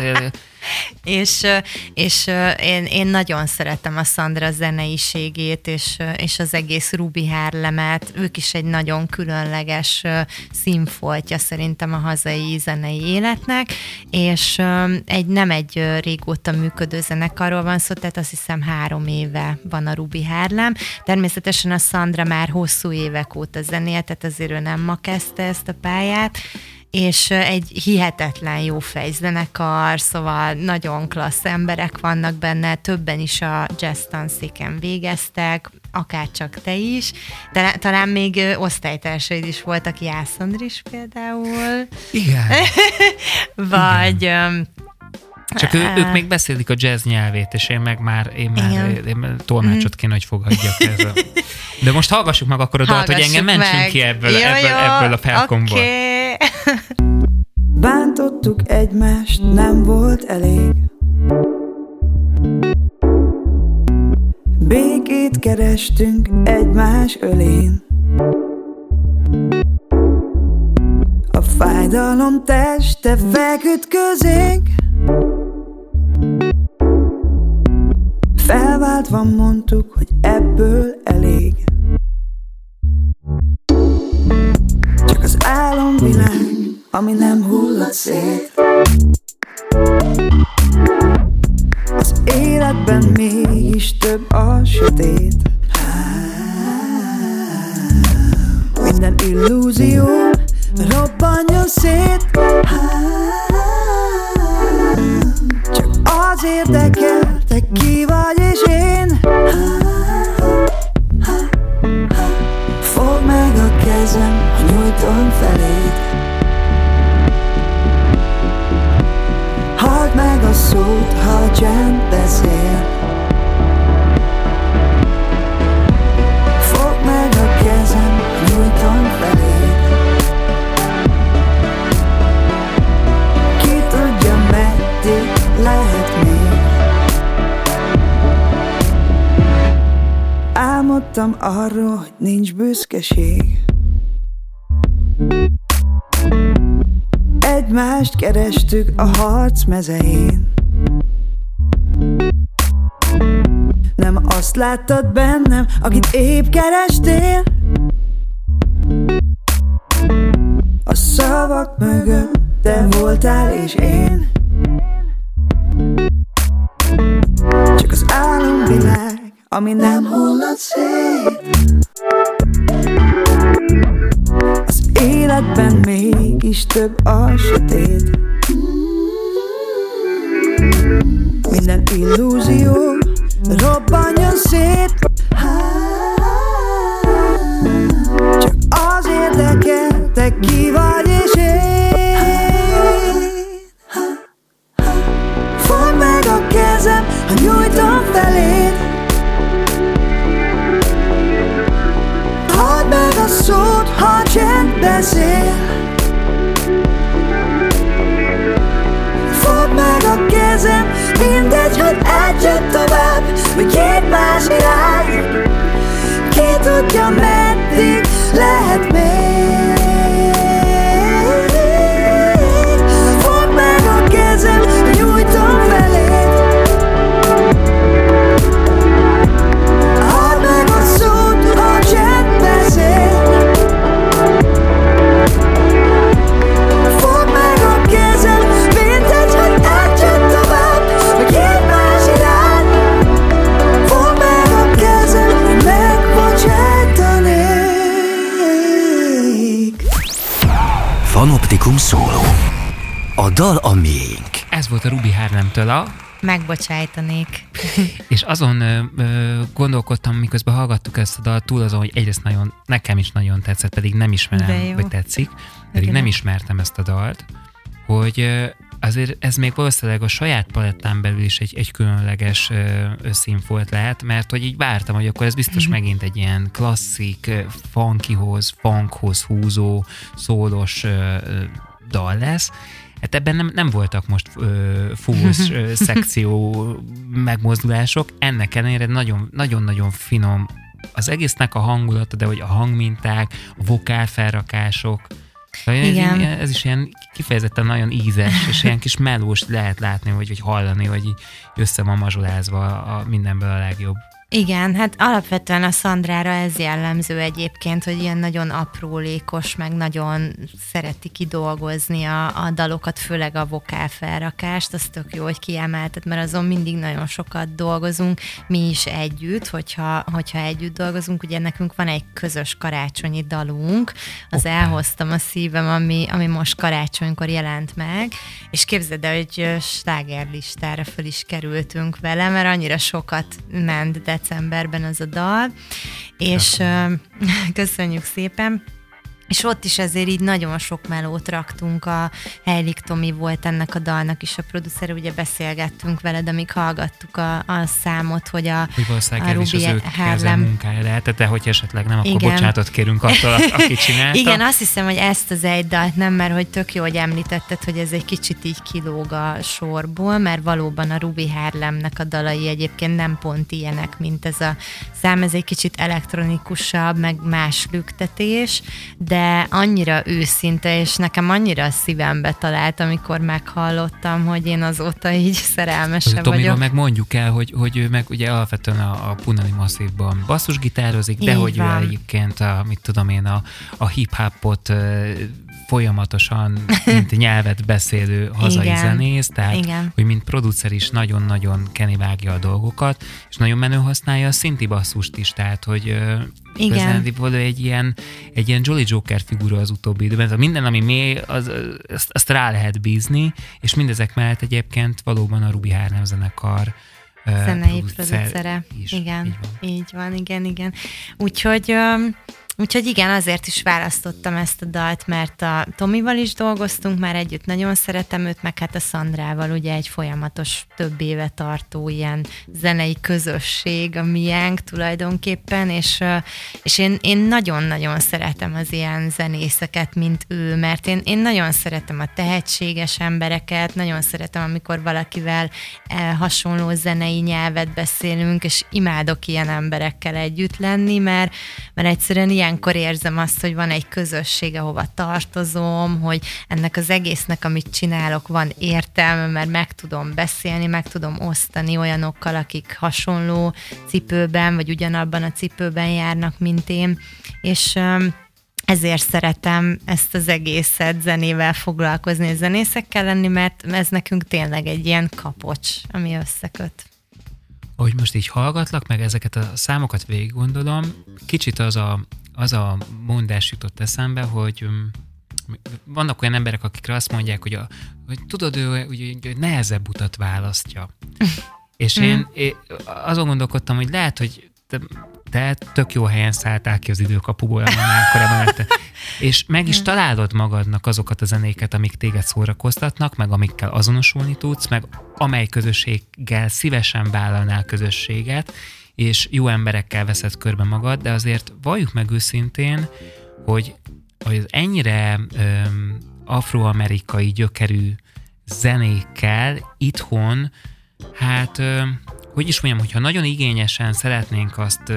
és én nagyon szeretem a Szandra zeneiségét, és az egész Ruby Harlemet, ők is egy nagyon különleges színfoltja szerintem a hazai zenei életnek, és nem egy régóta működő zenekarról van szó, tehát azt hiszem 3 éve van a Ruby Harlem. Természetesen a Szandra már hosszú évek óta zenél, tehát azért ő nem ma kezdte ezt a pályát, és egy hihetetlen jó fejzenekar, szóval nagyon klassz emberek vannak benne, többen is a jazz tanszéken végeztek, akárcsak te is. Talán még osztálytársaid is voltak, Jász Andris például. Igen. Vagy... Igen. Csak ők még beszélik a jazz nyelvét, és én már tolmácsot kéne, hogy fogadjak ezzel. De most hallgassuk meg akkor a dalt, hogy engem mentsünk ki ebből a felkomból. Okay. Bántottuk egymást, nem volt elég. Békét kerestünk egymás ölén. A fájdalom teste feküdt közénk. Felváltva mondtuk, hogy ebből elég. Csak az álomvilág, ami nem hullott szét. Az életben mégis több a sötét. Minden illúzió robbanjon szét. Csak az érdekel, te ki vagy és én. Fogd meg a kezem, ha nyújtom feléd. Halld meg a szót, ha a csend beszél. Fogd meg a kezem, ha nyújtom feléd. Ki tudja, meddig lehet még. Álmodtam arról, hogy nincs büszkeség. Egymást kerestük a harc mezején. Nem azt láttad bennem, akit épp kerestél. A szavak mögött te voltál és én. Csak az álomvilág, ami nem hullott szét. Az életben mégis több a sötét. Minden illúzió robbanjon szét. Csak az érdekel, te ki vagy és én. Fogd meg a kezem, ha nyújtom feléd. Halld meg a szót, ha csend beszél. Fogd meg a kezem, mindegy, hogy egyet tovább, vagy két más irány. Ki tudja, meddig lehet még. Fogd meg a kezem, nyújtom feléd. Halld meg a szót, ha csend beszél. Fogd meg a kezem, mindegy, hogy egyet tovább, vagy két más irány. Fogd meg a kezem, hogy megbocsájtanék. Fanoptikum szóló. A dal a miénk. Ez volt a Ruby Harlemtől a... Megbocsájtanék. És azon gondolkodtam, miközben hallgattuk ezt a dalt, túl azon, hogy egyrészt nagyon, nekem is nagyon tetszett, pedig nem ismerem, hogy tetszik, pedig nem ismertem ezt a dalt, hogy azért ez még valószínűleg a saját palettán belül is egy különleges színfolt lehet, mert hogy így vártam, hogy akkor ez biztos megint egy ilyen klasszik, funkhoz húzó, szólos dal lesz. Hát ebben nem voltak most fúvós szekció megmozdulások, ennek ellenére nagyon-nagyon finom az egésznek a hangulata, de hogy a hangminták, a vokálfelrakások, ez is ilyen kifejezetten nagyon ízes, és ilyen kis melós lehet látni, vagy hallani, hogy össze van mazsolázva a mindenből a legjobb. Igen, hát alapvetően a Szandrára ez jellemző egyébként, hogy ilyen nagyon aprólékos, meg nagyon szereti kidolgozni a dalokat, főleg a vokálfelrakást, az tök jó, hogy kiemelted, mert azon mindig nagyon sokat dolgozunk, mi is együtt, hogyha együtt dolgozunk, ugye nekünk van egy közös karácsonyi dalunk, az Elhoztam a szívem, ami most karácsonykor jelent meg, és képzeld el, hogy slágerlistára föl is kerültünk vele, mert annyira sokat ment decemberben az a dal, és köszönjük szépen. És ott is ezért így nagyon sok melót raktunk, a Heilig Tomi volt ennek a dalnak is a producer, ugye beszélgettünk veled, amíg hallgattuk a számot, hogy a Ruby Harlem munkája lehetett, de hogy esetleg nem, akkor igen. Bocsánatot kérünk attól, aki csinálta. Igen, azt hiszem, hogy ezt az egy dalt nem, mert hogy tök jó, hogy említetted, hogy ez egy kicsit így kilóg a sorból, mert valóban a Ruby Harlemnek a dalai egyébként nem pont ilyenek, mint ez a szám, ez egy kicsit elektronikusabb, meg más lüktetés, de annyira őszinte, és nekem annyira a szívembe talált, amikor meghallottam, hogy én azóta így szerelmese vagyok. Tomiról meg mondjuk el, hogy ő meg ugye alapvetően a Punani Masszívban basszusgitározik, de hogy ő egyébként a hip-hopot folyamatosan, mint nyelvet beszélő hazai Igen. zenész, tehát, Igen. hogy mint producer is nagyon-nagyon kenivágja a dolgokat, és nagyon menő használja a szinti basszust is, tehát, hogy igazándiból egy ilyen Jolly Joker figura az utóbbi időben. Tehát minden, ami mély, azt rá lehet bízni, és mindezek mellett egyébként valóban a Ruby Harlem zenekar zenei producere. Igen, így van, igen. Úgyhogy igen, azért is választottam ezt a dalt, mert a Tomival is dolgoztunk már együtt, nagyon szeretem őt, meg hát a Szandrával ugye egy folyamatos, több éve tartó ilyen zenei közösség a miénk tulajdonképpen, és én nagyon-nagyon szeretem az ilyen zenészeket, mint ő, mert én nagyon szeretem a tehetséges embereket, nagyon szeretem, amikor valakivel hasonló zenei nyelvet beszélünk, és imádok ilyen emberekkel együtt lenni, mert egyszerűen ilyenkor érzem azt, hogy van egy közösség, ahova tartozom, hogy ennek az egésznek, amit csinálok, van értelme, mert meg tudom beszélni, meg tudom osztani olyanokkal, akik hasonló cipőben, vagy ugyanabban a cipőben járnak, mint én, és ezért szeretem ezt az egészet zenével foglalkozni, zenészekkel lenni, mert ez nekünk tényleg egy ilyen kapocs, ami összeköt. Ahogy most így hallgatlak, meg ezeket a számokat végig gondolom, kicsit az a mondás jutott eszembe, hogy vannak olyan emberek, akikre azt mondják, hogy tudod, ő hogy nehezebb utat választja. És én azon gondolkodtam, hogy lehet, hogy te tök jó helyen szálltál ki az időkapuból, annál korábban, és meg is találod magadnak azokat a zenéket, amik téged szórakoztatnak, meg amikkel azonosulni tudsz, meg amely közösséggel szívesen vállalnál közösséget, és jó emberekkel veszed körbe magad, de azért valljuk meg őszintén, hogy az ennyire afroamerikai gyökerű zenékkel itthon, hát hogy is mondjam, hogyha nagyon igényesen szeretnénk azt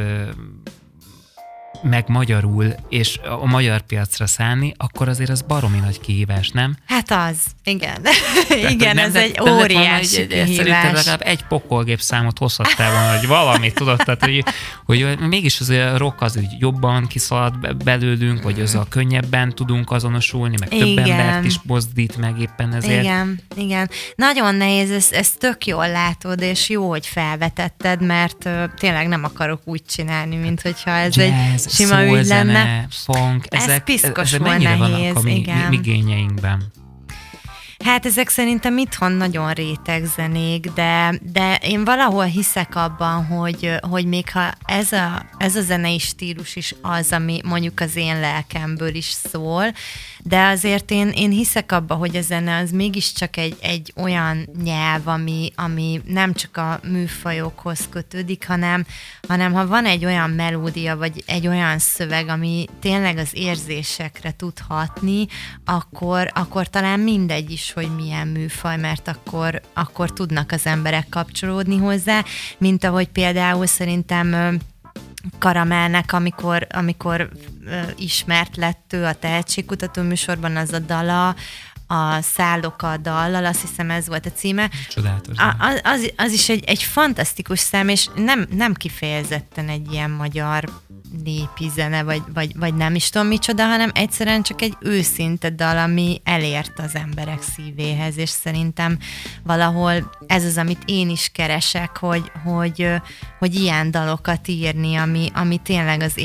meg magyarul, és a magyar piacra szállni, akkor azért az baromi nagy kihívás, nem? Hát az, igen. Tehát, igen, nem, ez egy óriási kihívás. Szerintem legalább egy pokolgép számot hozhattál volna, hogy valamit tudod, tehát, hogy mégis az a rock az úgy jobban kiszalad belőlünk, vagy az a könnyebben tudunk azonosulni, meg több embert is mozdít meg éppen ezért. Igen. Nagyon nehéz, ezt tök jól látod, és jó, hogy felvetetted, mert tényleg nem akarok úgy csinálni, mint hogyha ez jazz, egy sima ügy lenne. Funk, ez piszkos ezek volt nehéz, a mi igényeinkben? Hát ezek szerintem itthon nagyon réteg zenék, de én valahol hiszek abban, hogy még ha ez a zenei stílus is az, ami mondjuk az én lelkemből is szól, de azért én hiszek abban, hogy a zene az mégiscsak egy olyan nyelv, ami nem csak a műfajokhoz kötődik, hanem ha van egy olyan melódia, vagy egy olyan szöveg, ami tényleg az érzésekre tud hatni, akkor talán mindegy is, hogy milyen műfaj, mert akkor tudnak az emberek kapcsolódni hozzá, mint ahogy például szerintem Karamellnek, amikor ismert lett ő a tehetségkutató műsorban, az a dala, a Szálloka dallal, azt hiszem ez volt a címe. Csodálatos. Az is egy fantasztikus szám, és nem kifejezetten egy ilyen magyar népi zene, vagy nem is tudom micsoda, hanem egyszerűen csak egy őszinte dal, ami elért az emberek szívéhez, és szerintem valahol ez az, amit én is keresek, hogy ilyen dalokat írni, ami tényleg az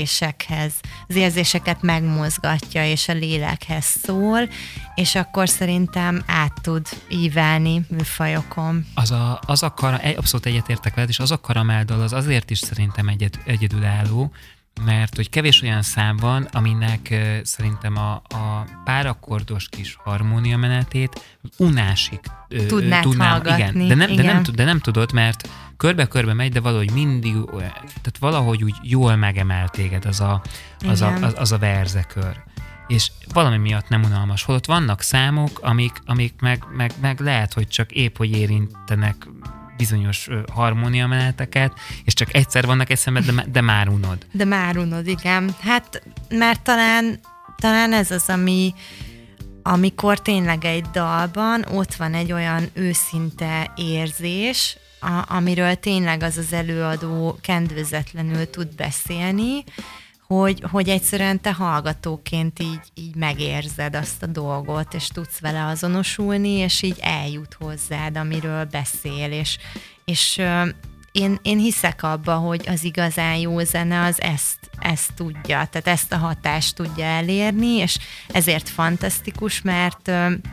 érzéseket megmozgatja, és a lélekhez szól, és akkor szerintem át tud ívelni műfajokon. Abszolút egyetértek veled, és az a Karamelldal az azért is szerintem egyedülálló, mert hogy kevés olyan szám van, aminek szerintem a párakkordos kis harmóniamenetét unásig tudnám hallgatni. Igen, de nem tudod, mert körbe-körbe megy, de valahogy mindig, tehát valahogy úgy jól megemel téged az a verzekör. És valami miatt nem unalmas. Holott vannak számok, amik meg lehet, hogy csak épp, hogy érintenek bizonyos harmóniameneteket, és csak egyszer vannak eszembe, de már unod. De már unod, igen. Hát, mert talán ez az, amikor tényleg egy dalban ott van egy olyan őszinte érzés, amiről tényleg az előadó kendőzetlenül tud beszélni, hogy egyszerűen te hallgatóként így megérzed azt a dolgot, és tudsz vele azonosulni, és így eljut hozzád, amiről beszél, és én hiszek abba, hogy az igazán jó zene az ezt tudja, tehát ezt a hatást tudja elérni, és ezért fantasztikus, mert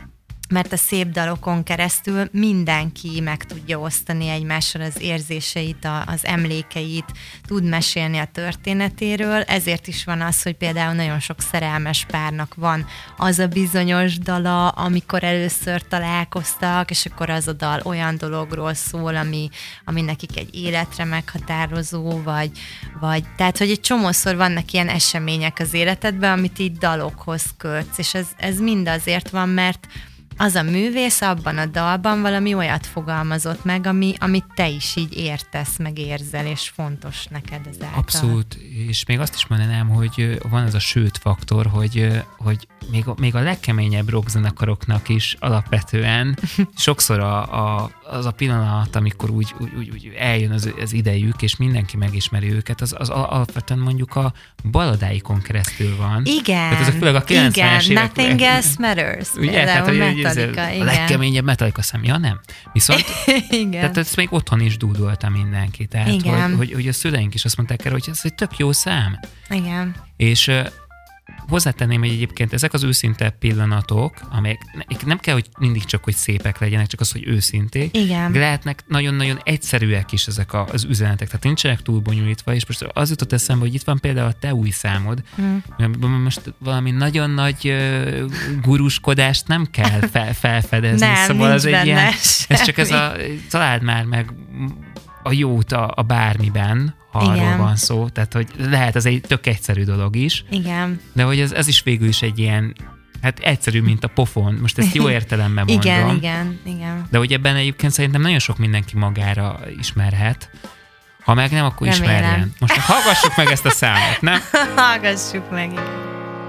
a szép dalokon keresztül mindenki meg tudja osztani egymással az érzéseit, az emlékeit, tud mesélni a történetéről, ezért is van az, hogy például nagyon sok szerelmes párnak van az a bizonyos dala, amikor először találkoztak, és akkor az a dal olyan dologról szól, ami nekik egy életre meghatározó, vagy tehát, hogy egy csomószor vannak ilyen események az életedben, amit így dalokhoz kötsz, és ez mind azért van, mert az a művész abban a dalban valami olyat fogalmazott meg, amit te is így értesz, meg érzel, és fontos neked ezáltal. Abszolút, és még azt is mondanám, hogy van az a sőt faktor, hogy még a legkeményebb rockzenekaroknak is alapvetően sokszor az a pillanat, amikor úgy eljön az idejük, és mindenki megismeri őket, az alapvetően mondjuk a baladáikon keresztül van. Igen, tehát ez főleg a 90-es évek. Nothing Else Matters. Ugye? Tehát, Metallica, a legkeményebb Metallica szám. Ja, nem. Viszont igen. Tehát ezt még otthon is dúdolta mindenki. Tehát, hogy a szüleink is azt mondták erre, hogy ez egy tök jó szám. Igen. És hozzátenném, hogy egyébként ezek az őszinte pillanatok, amelyek nem kell, hogy mindig csak, hogy szépek legyenek, csak az, hogy őszinték. Igen. De lehetnek nagyon-nagyon egyszerűek is ezek az üzenetek, tehát nincsenek túl bonyolítva, és most az jutott eszembe, hogy itt van például a te új számod, most valami nagyon nagy guruskodást nem kell felfedezni. Nem, szóval nincs az egy ilyen, ez csak találd már meg a jót a bármiben, ha arról van szó, tehát hogy lehet, ez egy tök egyszerű dolog is. Igen. De hogy ez is végül is egy ilyen, hát egyszerű, mint a pofon. Most ezt jó értelemben mondom. Igen. De hogy ebben egyébként szerintem nagyon sok mindenki magára ismerhet. Ha meg nem, akkor ismerjen. Most hallgassuk meg ezt a számot, nem? Hallgassuk meg, igen.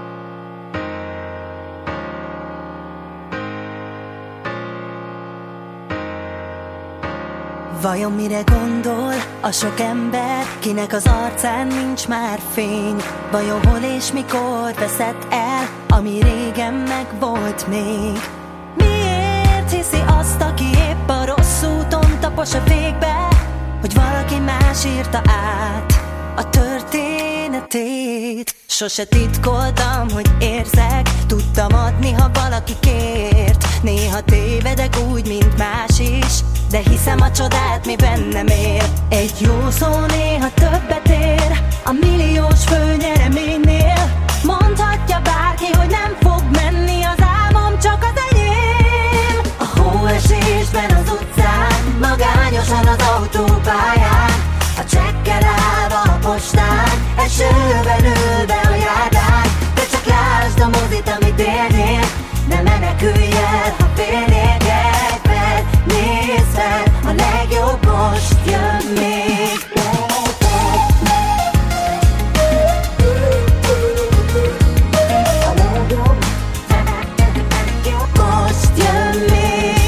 Vajon mire gondol a sok ember, kinek az arcán nincs már fény? Vajon hol és mikor veszett el, ami régen megvolt még? Miért hiszi azt, aki épp a rossz úton tapos a fékbe, hogy valaki más írta át a történetét? Sose titkoltam, hogy érzek, tudtam adni, ha valaki kért. Néha tévedek úgy, mint más is, de hiszem a csodát, mi bennem ér. Egy jó szó néha többet ér a milliós főnyereménynél. Mondhatja bárki, hogy nem fog menni az álmom, csak az enyém. A hóesésben az utcán, magányosan az autópályán, a csekkel állva a postán, esőben ülve a járdán. De csak lásd a mozit, amit élnél, ne menekülj el, ha félnél. Gyere, nézd fel, a legjobb most jön még. A legjobb most jön még.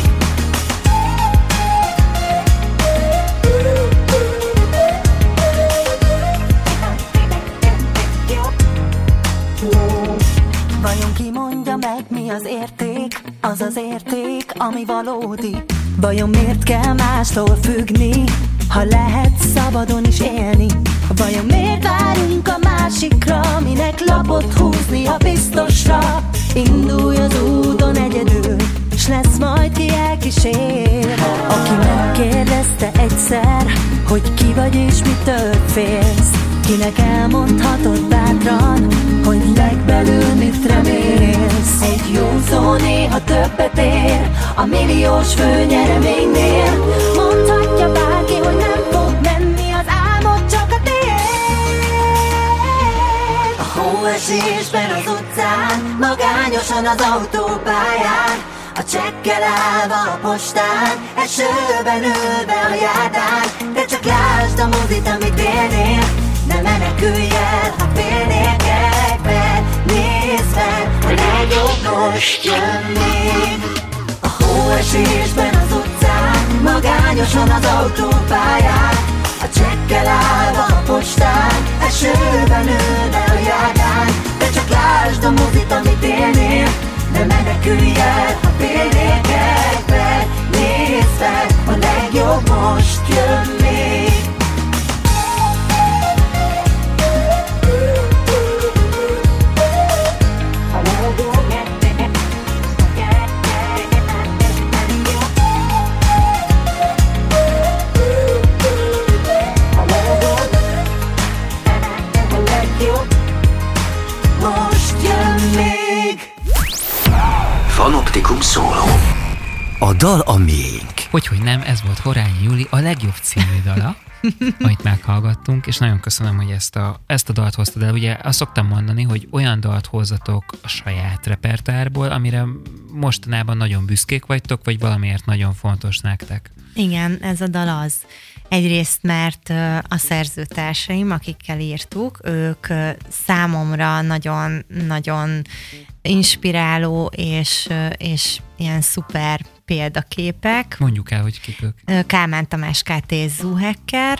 Vajon ki mondja meg, mi az érték? Az az érték, ami valódi. Vajon miért kell mástól függni, ha lehet szabadon is élni? Vajon miért várunk a másikra, minek lapot húzni, ha biztosra? Indulj az úton egyedül, s lesz majd ki elkísér. Aki megkérdezte egyszer, hogy ki vagy és mitől félsz, kinek elmondhatod bátran, hogy legbelül mit remélsz. Egy jó szó néha többet ér a milliós főnyereménynél. Mondhatja bárki, hogy nem fog menni az álmod, csak a tiéd. A hóesésben az utcán, magányosan az autópályán, a csekkel állva a postán, esőben ülve a járdán. De csak lásd a mozit, amit élnél, ne menekülj el, ha félnél. Gyere, nézd fel, a legjobb most jön még. A hóesésben az utcán, magányosan az autópályán, a a csekkel állva a postán, esőben ülve a jágán. De csak lásd a mozit, amit élnél, ne menekülj el a félnékekbe. Nézd fel, a legjobb most jön még. Panoptikum Szóló. A dal a miénk. Hogy nem, ez volt Horányi Júli, a legjobb című dala, amit meghallgattunk, és nagyon köszönöm, hogy ezt a dalt hoztad el. Ugye azt szoktam mondani, hogy olyan dalt hozzatok a saját repertoárból, amire mostanában nagyon büszkék vagytok, vagy valamiért nagyon fontos nektek. Igen, ez a dal az. Egyrészt, mert a szerzőtársaim, akikkel írtuk, ők számomra nagyon inspiráló és ilyen szuper példaképek. Mondjuk el, hogy kik ők. Kálmán Tamás Kft. Zuhacker,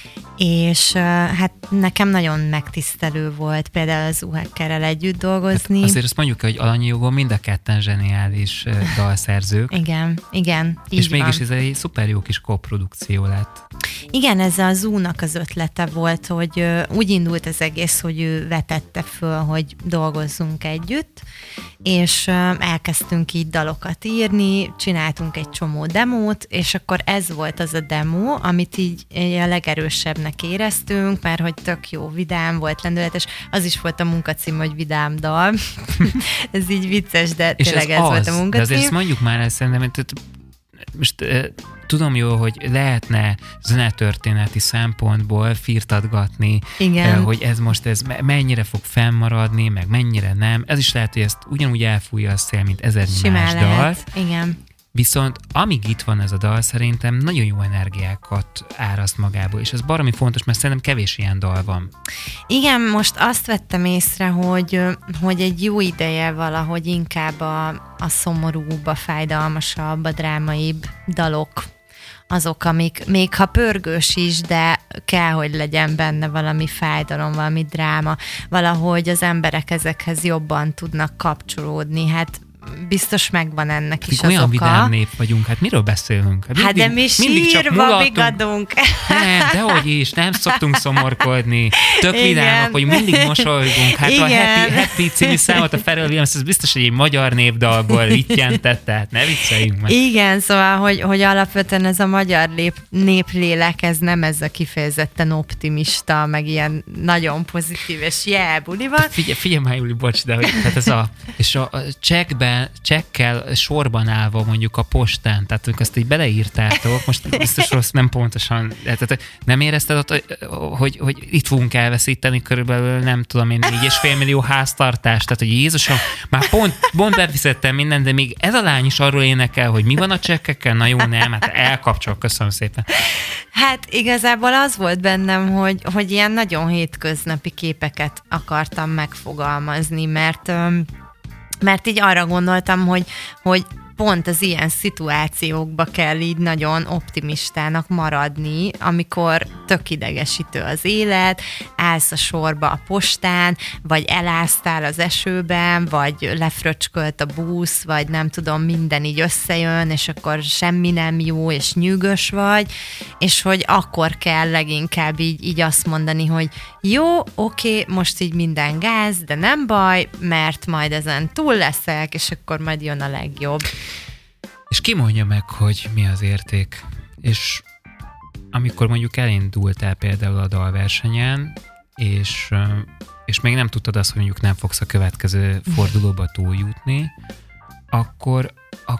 és hát nekem nagyon megtisztelő volt például az Zuhackerrel együtt dolgozni. Hát azért azt mondjuk, hogy Alanyi Jogon mind a ketten zseniális dalszerzők. Igen, így és van. mégis ez egy szuper jó kis koprodukció lett. Igen, ez a Zúnak az ötlete volt, hogy úgy indult az egész, hogy ő vetette föl, hogy dolgozzunk együtt, és elkezdtünk így dalokat írni, csináltunk egy csomó demót, és akkor ez volt az a demo, amit így a legerősebbnek éreztünk, mert hogy tök jó, vidám volt, lendületes. Az is volt a munkacím, hogy vidám dal. Ez így vicces, de és tényleg ez volt a munkacím. De azért ezt mondjuk már el, szerintem, most tudom jó, hogy lehetne zenetörténeti szempontból firtatgatni, hogy ez mennyire fog fennmaradni, meg mennyire nem. Ez is lehet, hogy ezt ugyanúgy elfújja a szél, mint ezernyi más dal. Igen. Viszont amíg itt van ez a dal, szerintem nagyon jó energiákat áraszt magából, és ez baromi fontos, mert szerintem kevés ilyen dal van. Igen, most azt vettem észre, hogy egy jó ideje valahogy inkább a szomorúbb, a fájdalmasabb, a drámaibb dalok azok, amik még ha pörgős is, de kell, hogy legyen benne valami fájdalom, valami dráma, valahogy az emberek ezekhez jobban tudnak kapcsolódni. Hát biztos megvan ennek is az olyan oka. vidám nép vagyunk, hát miről beszélünk? Hát de mi sírva vigadunk. Nem, dehogy is, nem szoktunk szomorkodni. Tök vidámak, hogy mindig mosolygunk. Hát igen. A Happy című számot a Pharrell Williams, ez biztos, hogy egy magyar népdalból vittjentett, tehát ne vicceljünk meg. Igen, szóval, hogy alapvetően ez a magyar néplélek, ez nem ez a kifejezetten optimista, meg ilyen nagyon pozitív, és buli van. Figyelj már, Júli, bocs, de hogy tehát ez és a csekkel sorban állva mondjuk a postán, tehát ők azt így beleírtátok, most biztos rossz, nem pontosan, tehát nem érezted, hogy itt fogunk elveszíteni körülbelül, nem tudom én, 4,5 millió háztartást, tehát hogy Jézusom, már pont befizettem mindent, de még ez a lány is arról énekel, hogy mi van a csekkekkel, na jó, nem, hát elkapcsol, köszönöm szépen. Hát igazából az volt bennem, hogy ilyen nagyon hétköznapi képeket akartam megfogalmazni, mert így arra gondoltam, hogy pont az ilyen szituációkba kell így nagyon optimistának maradni, amikor tök idegesítő az élet, állsz a sorba a postán, vagy eláztál az esőben, vagy lefröcskölt a busz, vagy nem tudom, minden így összejön, és akkor semmi nem jó, és nyűgös vagy, és hogy akkor kell leginkább így azt mondani, hogy jó, oké, most így minden gáz, de nem baj, mert majd ezen túl leszek, és akkor majd jön a legjobb. És ki mondja meg, hogy mi az érték? És amikor mondjuk elindultál például a dalversenyen, és még nem tudtad azt, hogy mondjuk nem fogsz a következő fordulóba túljutni, akkor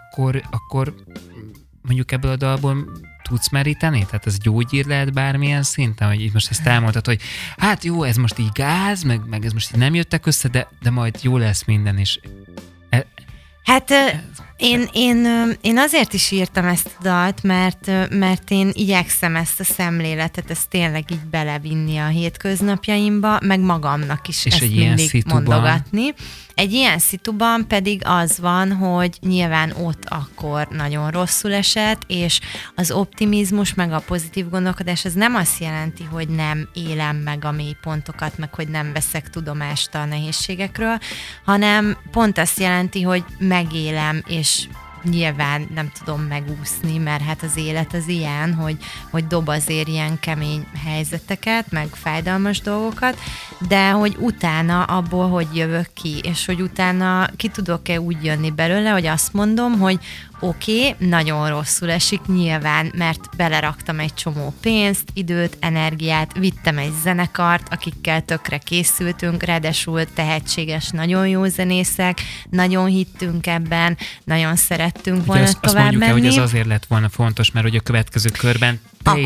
mondjuk ebből a dalból tudsz meríteni? Tehát ez gyógyír lehet bármilyen szinten? Hogy így most ezt elmondtad, hogy hát jó, ez most így gáz, meg ez most így nem jöttek össze, de majd jó lesz minden is. Hát Én azért is írtam ezt a dalt, mert én igyekszem ezt a szemléletet, ezt tényleg így belevinni a hétköznapjaimba, meg magamnak is és ezt mindig mondogatni. Egy ilyen szituban pedig az van, hogy nyilván ott akkor nagyon rosszul esett, és az optimizmus, meg a pozitív gondolkodás, ez nem azt jelenti, hogy nem élem meg a mélypontokat, meg hogy nem veszek tudomást a nehézségekről, hanem pont azt jelenti, hogy megélem, és nyilván nem tudom megúszni, mert hát az élet az ilyen, hogy dob azért ilyen kemény helyzeteket, meg fájdalmas dolgokat, de hogy utána abból, hogy jövök ki, és hogy utána ki tudok-e úgy jönni belőle, hogy azt mondom, hogy oké, nagyon rosszul esik nyilván, mert beleraktam egy csomó pénzt, időt, energiát, vittem egy zenekart, akikkel tökre készültünk, ráadásul tehetséges, nagyon jó zenészek, nagyon hittünk ebben, nagyon szerettünk volna azt tovább mondjuk menni. hogy ez azért lett volna fontos, mert hogy a következő körben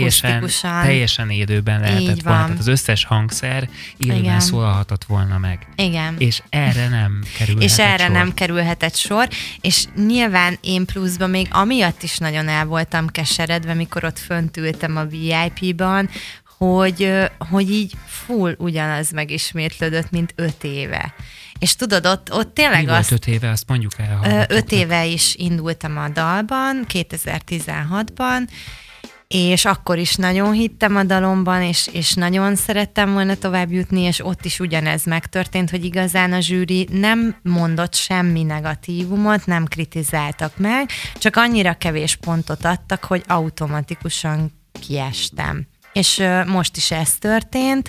teljesen élőben lehetett volna. Tehát az összes hangszer élőben szólalhatott volna meg. Igen. És erre nem kerülhetett sor. És nyilván én pluszban még amiatt is nagyon el voltam keseredve, mikor ott fönt ültem a VIP-ban, hogy így full ugyanaz megismétlődött, mint 5 éve. És tudod, ott tényleg mi volt 5 éve, azt mondjuk el. 5 éve is indultam a dalban, 2016-ban, és akkor is nagyon hittem a dalomban, és nagyon szerettem volna tovább jutni, és ott is ugyanez megtörtént, hogy igazán a zsűri nem mondott semmi negatívumot, nem kritizáltak meg, csak annyira kevés pontot adtak, hogy automatikusan kiestem. És most is ez történt,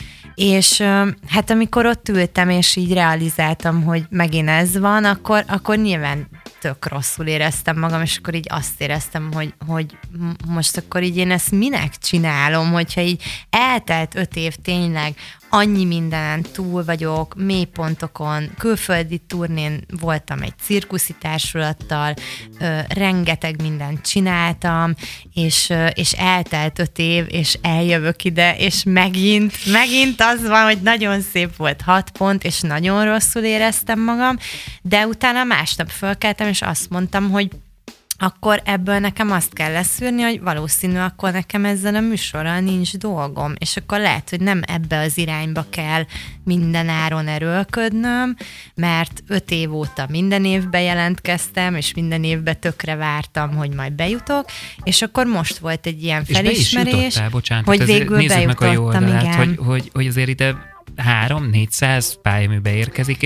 és hát amikor ott ültem, és így realizáltam, hogy megint ez van, akkor nyilván tök rosszul éreztem magam, és akkor így azt éreztem, hogy most akkor így én ezt minek csinálom, hogyha így eltelt 5 év tényleg, annyi mindenen túl vagyok, mélypontokon, külföldi turnén voltam egy cirkuszi társulattal, rengeteg mindent csináltam, és eltelt 5 év, és eljövök ide, és megint az van, hogy nagyon szép volt 6 pont, és nagyon rosszul éreztem magam, de utána másnap fölkeltem, és azt mondtam, hogy akkor ebből nekem azt kell leszűrni, hogy valószínű akkor nekem ezzel a műsorral nincs dolgom, és akkor lehet, hogy nem ebbe az irányba kell minden áron erőlködnöm, mert 5 év óta minden évben jelentkeztem, és minden évben tökre vártam, hogy majd bejutok, és akkor most volt egy ilyen felismerés, hogy végül bejutottam, meg a jó oldalát, igen. Hogy azért ide 300-400 pályaműbe érkezik,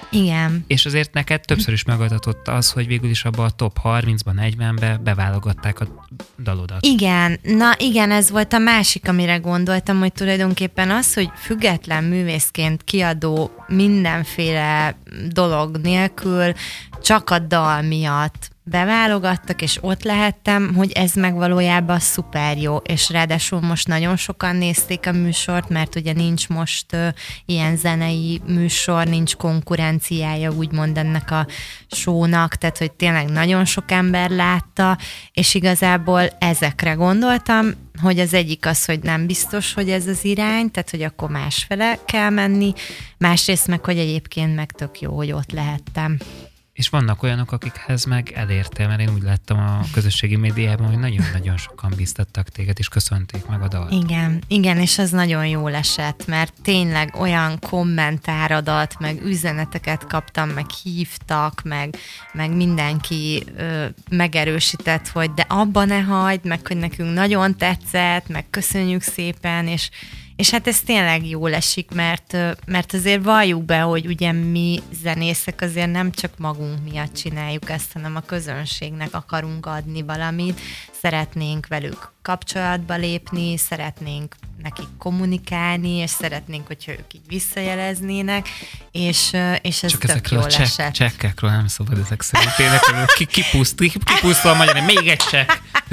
és azért neked többször is megadatott az, hogy végül is abba a top 30-ban, 40-be beválogatták a dalodat. Igen, ez volt a másik, amire gondoltam, hogy tulajdonképpen az, hogy független művészként kiadó mindenféle dolog nélkül, csak a dal miatt beválogattak, és ott lehettem, hogy ez meg valójában szuper jó, és ráadásul most nagyon sokan nézték a műsort, mert ugye nincs most ilyen zenei műsor, nincs konkurenciája úgymond ennek a show-nak, tehát hogy tényleg nagyon sok ember látta, és igazából ezekre gondoltam, hogy az egyik az, hogy nem biztos, hogy ez az irány, tehát hogy akkor másfele kell menni, másrészt meg, hogy egyébként meg tök jó, hogy ott lehettem. És vannak olyanok, akikhez meg elértél, mert én úgy láttam a közösségi médiában, hogy nagyon-nagyon sokan bíztattak téged, és köszönték meg a dalt. Igen, és az nagyon jól esett, mert tényleg olyan kommentáradat, meg üzeneteket kaptam, meg hívtak, meg mindenki megerősített, hogy de abba ne hagyd, meg hogy nekünk nagyon tetszett, meg köszönjük szépen, és hát ez tényleg jól esik, mert azért valljuk be, hogy ugye mi zenészek azért nem csak magunk miatt csináljuk ezt, hanem a közönségnek akarunk adni valamit, szeretnénk velük kapcsolatba lépni, szeretnénk nekik kommunikálni, és szeretnénk, hogyha ők így visszajeleznének, és ez csak tök jól esett. Csak csekkekről nem szabad ezek szerint. Tényleg kipusztul a magyar, még egy csekk,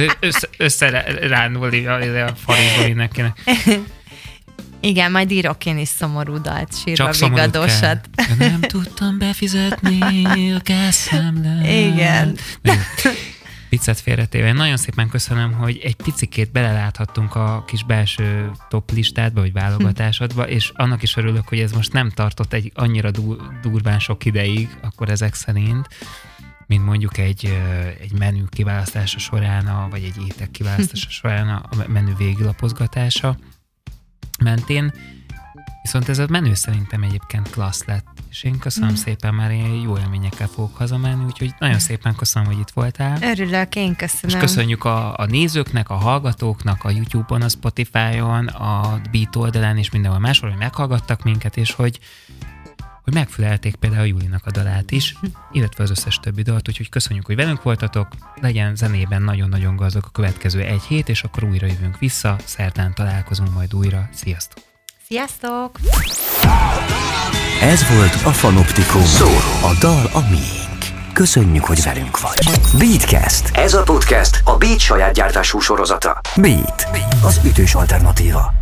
összerándulni a farizból mindenkinek. Igen, majd írok én is szomorú dalt, sírva vigadósat. Nem tudtam befizetni a gázszámlát. Igen. Viccet félretéve. Nagyon szépen köszönöm, hogy egy picikét beleláthattunk a kis belső top listádba, vagy válogatásodba, és annak is örülök, hogy ez most nem tartott egy annyira durván sok ideig, akkor ezek szerint, mint mondjuk egy menü kiválasztása során, vagy egy étek kiválasztása során a menü végigilapozgatása mentén. Viszont ez a menü szerintem egyébként klassz lett, és én köszönöm szépen, mert én jó élményekkel fogok hazamenni, úgyhogy nagyon szépen köszönöm, hogy itt voltál. Örülök, én köszönöm. És köszönjük a nézőknek, a hallgatóknak, a YouTube-on, a Spotify-on, a Beat oldalán és mindenhol máshol, hogy meghallgattak minket, és hogy megfülelték például a Julinak a dalát is, illetve az összes többi dalt, úgyhogy köszönjük, hogy velünk voltatok, legyen zenében nagyon-nagyon gazdag a következő egy hét, és akkor újra jövünk vissza, szerdán találkozunk majd újra. Sziasztok! Sziasztok! Ez volt a Fanoptikum. Szóró. A dal a miénk. Köszönjük, hogy velünk vagy. Beatcast. Ez a podcast a Beat saját gyártású sorozata. Beat. Az ütős alternatíva.